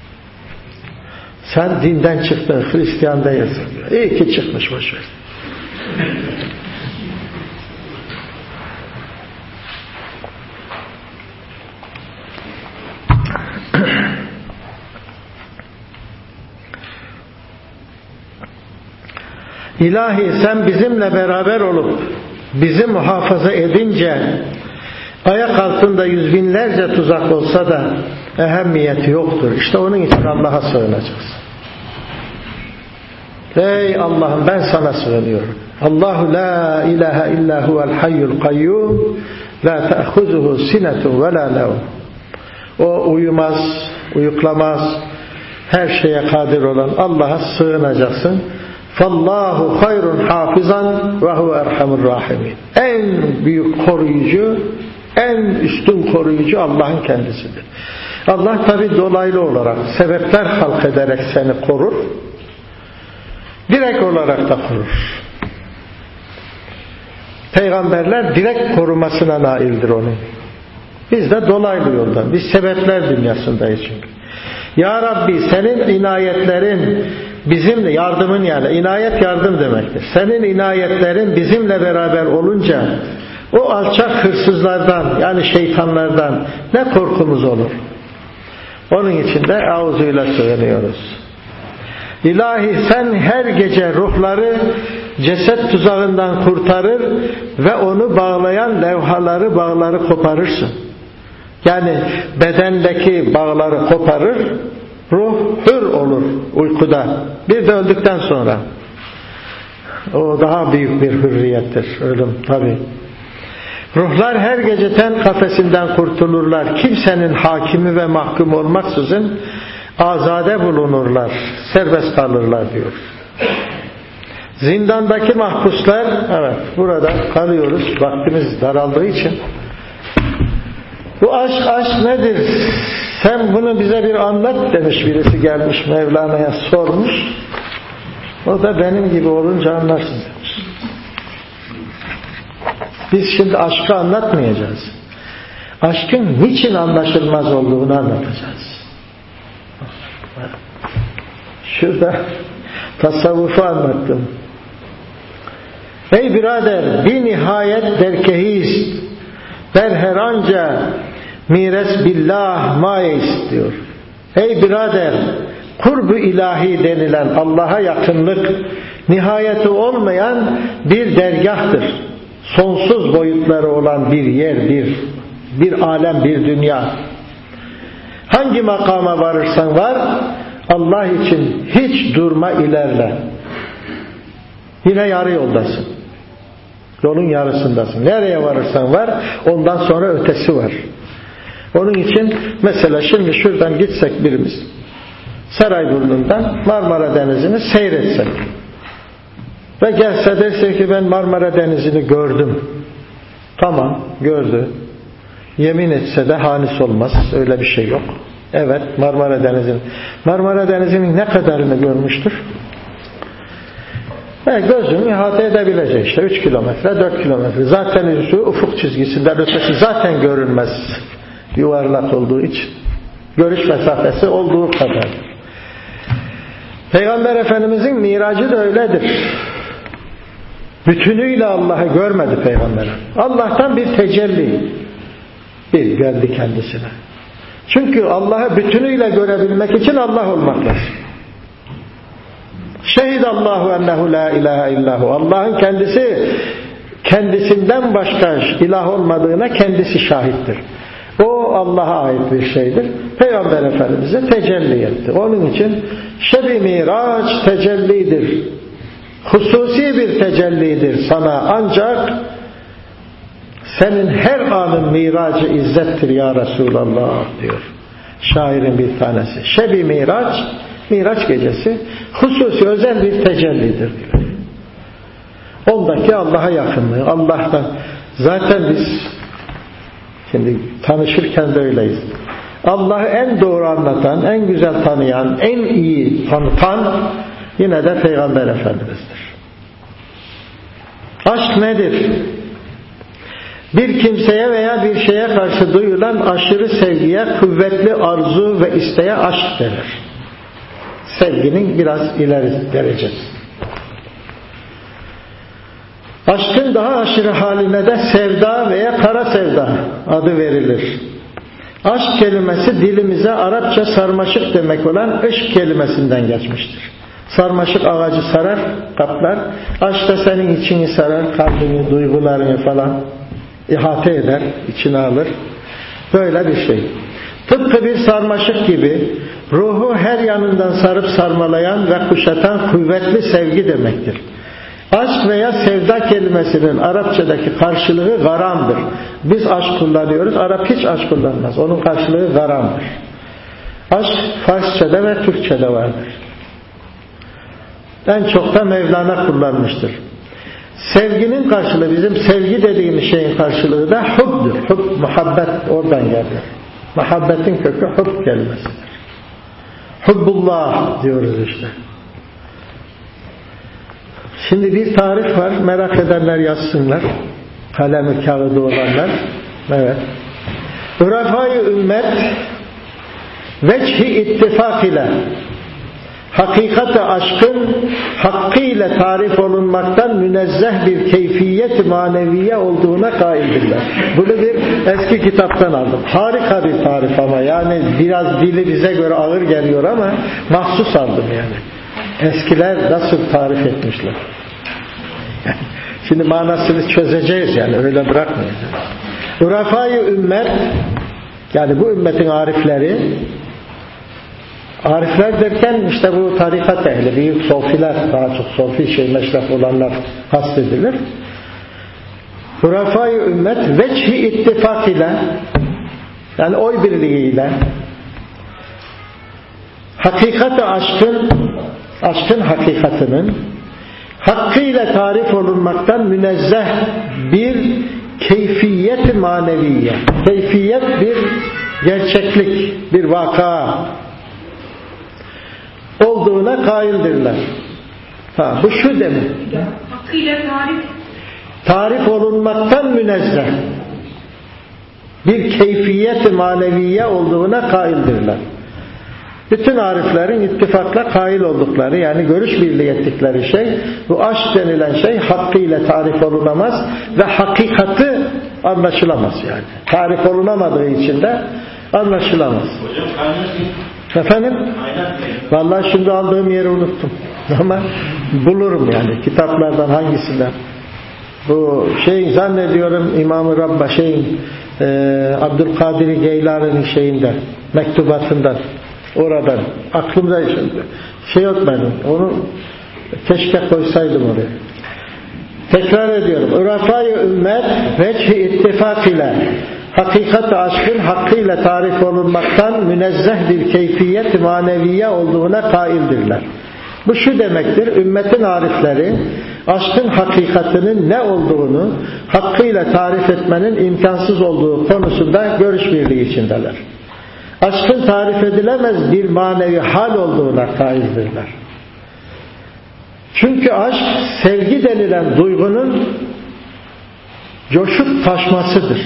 Sen dinden çıktın, Hristiyan değilsin diyor. İyi ki çıkmış, boşver. İlahi sen bizimle beraber olup bizi muhafaza edince ayak altında yüz binlerce tuzak olsa da ehemmiyeti yoktur. İşte onun için Allah'a sığınacağız. Ey Allah'ım ben sana sığınıyorum. Allahu la ilahe illa huvel hayyul kayyum la ta'khuzuhu sinetun ve la nevm. O uyumaz, uyuklamaz, her şeye kadir olan Allah'a sığınacaksın. Fallahu hayrun hafizan ve huve erhamur rahimin. En büyük koruyucu, en üstün koruyucu Allah'ın kendisidir. Allah tabi dolaylı olarak sebepler halk ederek seni korur. Direkt olarak da korur. Peygamberler direkt korumasına naildir onun. Biz de dolaylı yoldan. Biz sebepler dünyasındayız çünkü. Ya Rabbi senin inayetlerin bizimle, yardımın yani inayet yardım demektir. Senin inayetlerin bizimle beraber olunca o alçak hırsızlardan yani şeytanlardan ne korkumuz olur. Onun için de auzuyla sığınıyoruz. İlahi sen her gece ruhları ceset tuzağından kurtarır ve onu bağlayan levhaları bağları koparırsın. Yani bedendeki bağları koparır, ruh hür olur uykuda. Bir de öldükten sonra. O daha büyük bir hürriyettir ölüm tabi. Ruhlar her gece ten kafesinden kurtulurlar. Kimsenin hakimi ve mahkum olmaksızın azade bulunurlar, serbest kalırlar diyor. Zindandaki mahpuslar, evet burada kalıyoruz, vaktimiz daraldığı için. Bu aşk aşk nedir? Sen bunu bize bir anlat demiş birisi, gelmiş Mevlana'ya sormuş. O da benim gibi olunca anlarsın demiş. Biz şimdi aşkı anlatmayacağız. Aşkın niçin anlaşılmaz olduğunu anlatacağız. Şurada tasavvufu anlattım. Ey birader, bir nihayet derkehiz der her anca mires billah maist diyor. Ey birader, kurbu ilahi denilen Allah'a yakınlık nihayeti olmayan bir dergahtır. Sonsuz boyutları olan bir yer, bir bir alem, bir dünya. Hangi makama varırsan var, Allah için hiç durma, ilerle. Yine yarı yoldasın. Yolun yarısındasın. Nereye varırsan var, ondan sonra ötesi var. Onun için mesela şimdi şuradan gitsek birimiz, Sarayburnu'ndan Marmara Denizi'ni seyretsek ve gelse derse ki ben Marmara Denizi'ni gördüm. Tamam, gördü. Yemin etse de hanis olmaz. Öyle bir şey yok. Evet, Marmara Denizi'nin Marmara Denizi'nin ne kadarını görmüştür? E, gözüm ihate edebilecek işte üç kilometre, dört kilometre. Zaten üstü ufuk çizgisinden ötesi zaten görünmez. Yuvarlak olduğu için. Görüş mesafesi olduğu kadar. Peygamber Efendimizin miracı da öyledir. Bütünüyle Allah'ı görmedi Peygamber. Allah'tan bir tecelli bir geldi kendisine. Çünkü Allah'ı bütünüyle görebilmek için Allah olmak lazım. Şehidallahu ennehu la ilahe illahu. Allah'ın kendisi kendisinden başka ilah olmadığına kendisi şahittir. O Allah'a ait bir şeydir. Peygamber Efendimiz'e tecelli etti. Onun için şebi miraç tecellidir. Hususi bir tecellidir sana, ancak senin her anın miracı izzettir ya Resulallah diyor şairin bir tanesi. Şebi miraç, miraç gecesi hususi özel bir tecellidir diyor. Ondaki Allah'a yakınlığı, Allah'tan zaten biz şimdi tanışırken de öyleyiz. Allah'ı en doğru anlatan, en güzel tanıyan, en iyi tanıtan yine de Peygamber Efendimiz'dir. Aşk nedir? Bir kimseye veya bir şeye karşı duyulan aşırı sevgiye, kuvvetli arzu ve isteğe aşk denir. Sevginin biraz ileri derecesi. Aşkın daha aşırı haline de sevda veya kara sevda adı verilir. Aşk kelimesi dilimize Arapça sarmaşık demek olan ışk kelimesinden geçmiştir. Sarmaşık ağacı sarar, kaplar. Aşk da senin içini sarar, kalbini, duygularını falan ihate eder, içine alır. Böyle bir şey. Tıpkı bir sarmaşık gibi ruhu her yanından sarıp sarmalayan ve kuşatan kuvvetli sevgi demektir. Aşk veya sevda kelimesinin Arapçadaki karşılığı garamdır. Biz aşk kullanıyoruz, Arap hiç aşk kullanmaz. Onun karşılığı garamdır. Aşk Farsçada ve Türkçede vardır. En çok da Mevlana kullanmıştır. Sevginin karşılığı, bizim sevgi dediğimiz şeyin karşılığı da hubdur. Hub, muhabbet oradan gelir. Muhabbetin kökü hub kelimesidir. Hubbullah diyoruz işte. Şimdi bir tarif var. Merak edenler yazsınlar. Kalemi kağıdı olanlar. Evet. Urafai ümmet veçhi ittifak ile hakikati aşkın hakkıyla tarif olunmaktan münezzeh bir keyfiyet maneviye olduğuna kaildirler. Bunu bir eski kitaptan aldım. Harika bir tarif ama yani biraz dili bize göre ağır geliyor ama mahsus aldım yani. Eskiler nasıl tarif etmişler. Şimdi manasını çözeceğiz yani öyle bırakmayacağız. Urafai ümmet yani bu ümmetin arifleri, arifler derken işte bu tarikat ehli, büyük sofiler, daha çok sofi şey meşref olanlar kastedilir. Urafai ümmet veçhi ittifak ile yani oy birliğiyle hakikati aşkın aşkın hakikatinin hakkıyla tarif olunmaktan münezzeh bir keyfiyet maneviye. Keyfiyet bir gerçeklik, bir vaka olduğuna kaildirler. Ha, bu şu demek.
Hakkıyla tarif
tarif olunmaktan münezzeh bir keyfiyet maneviye olduğuna kaildirler. Bütün ariflerin ittifakla kail oldukları yani görüş birliği ettikleri şey bu aşk denilen şey hakkıyla tarif olunamaz ve hakikati anlaşılamaz yani. Tarif olunamadığı için de anlaşılamaz.
Hocam kaynak
Efendim?
kaynak
Vallahi şimdi aldığım yeri unuttum. Ama bulurum yani kitaplardan hangisinden. Bu şey zannediyorum İmam-ı Rabba şeyin e, Abdülkadir Geylani'nin şeyinden mektubatından oradan aklımda şimdi şey yok benim onu keşke koysaydım oraya. Tekrar ediyorum. Urafai ümmet veçhi ittifak ile hakikat aşkın hakkıyla tarif olunmaktan münezzeh bir keyfiyet maneviye olduğuna kaildirler. Bu şu demektir. Ümmetin arifleri aşkın hakikatinin ne olduğunu hakkıyla tarif etmenin imkansız olduğu konusunda görüş birliği içindeler. Aşkın tarif edilemez bir manevi hal olduğuna kaildirler. Çünkü aşk sevgi denilen duygunun coşup taşmasıdır.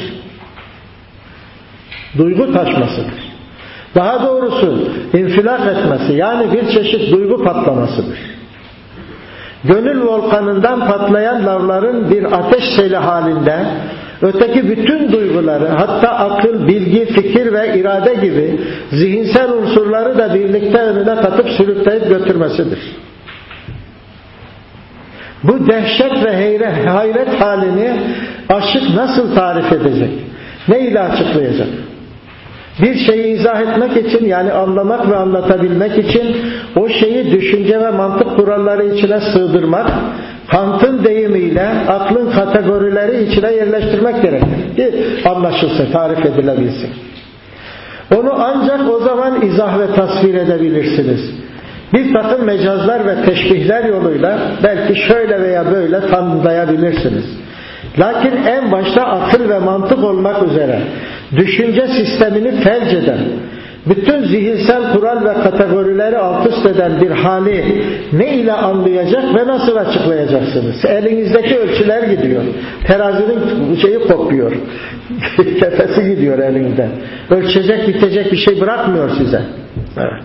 Duygu taşmasıdır. Daha doğrusu infilak etmesi yani bir çeşit duygu patlamasıdır. Gönül volkanından patlayan lavların bir ateş seli halinde öteki bütün duyguları hatta akıl, bilgi, fikir ve irade gibi zihinsel unsurları da birlikte önüne katıp sürükleyip götürmesidir. Bu dehşet ve heyret, hayret halini aşık nasıl tarif edecek? Ne ile açıklayacak? Bir şeyi izah etmek için yani anlamak ve anlatabilmek için o şeyi düşünce ve mantık kuralları içine sığdırmak, Kant'ın deyimiyle aklın kategorileri içine yerleştirmek gerekir ki anlaşılsın, tarif edilebilsin. Onu ancak o zaman izah ve tasvir edebilirsiniz. Bir takım mecazlar ve teşbihler yoluyla belki şöyle veya böyle tanımlayabilirsiniz. Lakin en başta akıl ve mantık olmak üzere düşünce sistemini felç eden, bütün zihinsel kural ve kategorileri alt üst eden bir hali ne ile anlayacak ve nasıl açıklayacaksınız? Elinizdeki ölçüler gidiyor. Terazinin şeyi kopuyor. Kefesi gidiyor elinden. Ölçecek, bitecek bir şey bırakmıyor size. Evet.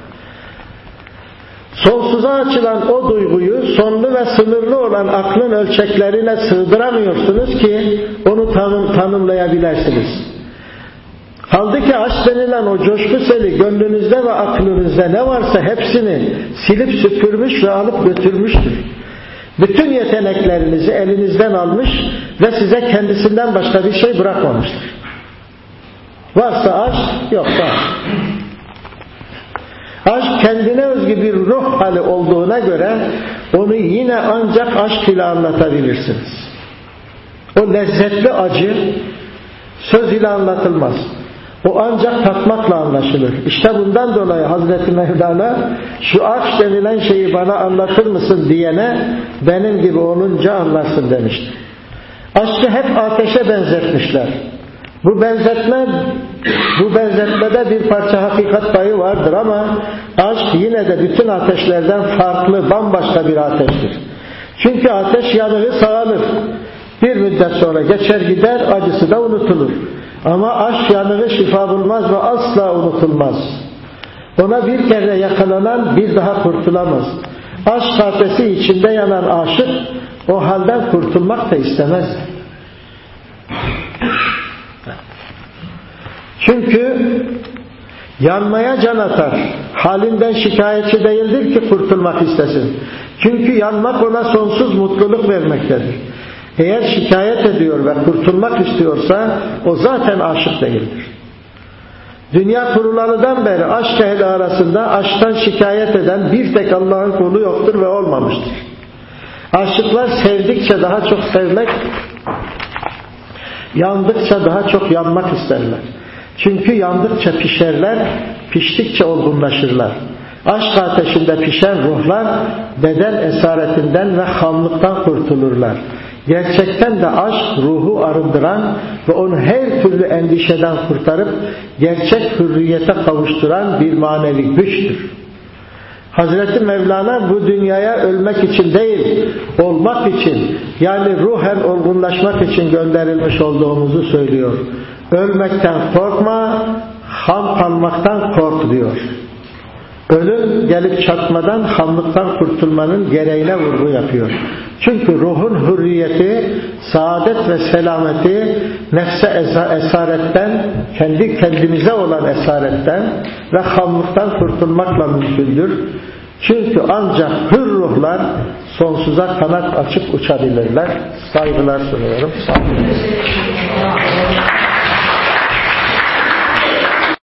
Sonsuza açılan o duyguyu sonlu ve sınırlı olan aklın ölçeklerine sığdıramıyorsunuz ki onu tanım, tanımlayabilirsiniz. Halbuki aşk denilen o coşku seli gönlünüzde ve aklınızda ne varsa hepsini silip süpürmüş ve alıp götürmüştür. Bütün yeteneklerinizi elinizden almış ve size kendisinden başka bir şey bırakmamıştır. Varsa aşk, yoksa aşk. Aşk kendine özgü bir ruh hali olduğuna göre onu yine ancak aşk ile anlatabilirsiniz. O lezzetli acı söz ile anlatılmaz. O ancak tatmakla anlaşılır. İşte bundan dolayı Hazreti Mevlana şu aşk denilen şeyi bana anlatır mısın diyene benim gibi olunca anlarsın demiştir. Aşkı hep ateşe benzetmişler. Bu benzetme, bu benzetmede bir parça hakikat payı vardır ama aşk yine de bütün ateşlerden farklı, bambaşka bir ateştir. Çünkü ateş yanığı sağalır. Bir müddet sonra geçer gider, acısı da unutulur. Ama aşk yanığı şifa bulmaz ve asla unutulmaz. Ona bir kere yakalanan bir daha kurtulamaz. Aşk ateşi içinde yanan aşık o halden kurtulmak da istemez. Çünkü yanmaya can atar. Halinden şikayetçi değildir ki kurtulmak istesin. Çünkü yanmak ona sonsuz mutluluk vermektedir. Eğer şikayet ediyor ve kurtulmak istiyorsa o zaten aşık değildir. Dünya kurulalıdan beri aşk ehli arasında aşktan şikayet eden bir tek Allah'ın kulu yoktur ve olmamıştır. Aşıklar sevdikçe daha çok sevmek, yandıkça daha çok yanmak isterler. Çünkü yandıkça pişerler, piştikçe olgunlaşırlar. Aşk ateşinde pişen ruhlar beden esaretinden ve hamlıktan kurtulurlar. Gerçekten de aşk ruhu arındıran ve onu her türlü endişeden kurtarıp gerçek hürriyete kavuşturan bir manevi güçtür. Hazreti Mevlana bu dünyaya ölmek için değil, olmak için, yani ruhen olgunlaşmak için gönderilmiş olduğumuzu söylüyor. Ölmekten korkma, ham kalmaktan kork diyor. Ölüm gelip çatmadan hamlıktan kurtulmanın gereğine vurgu yapıyor. Çünkü ruhun hürriyeti, saadet ve selameti nefse esaretten, kendi kendimize olan esaretten ve hamlıktan kurtulmakla mümkündür. Çünkü ancak hür ruhlar sonsuza kanat açıp uçabilirler. Saygılar sunuyorum. Sağ olun.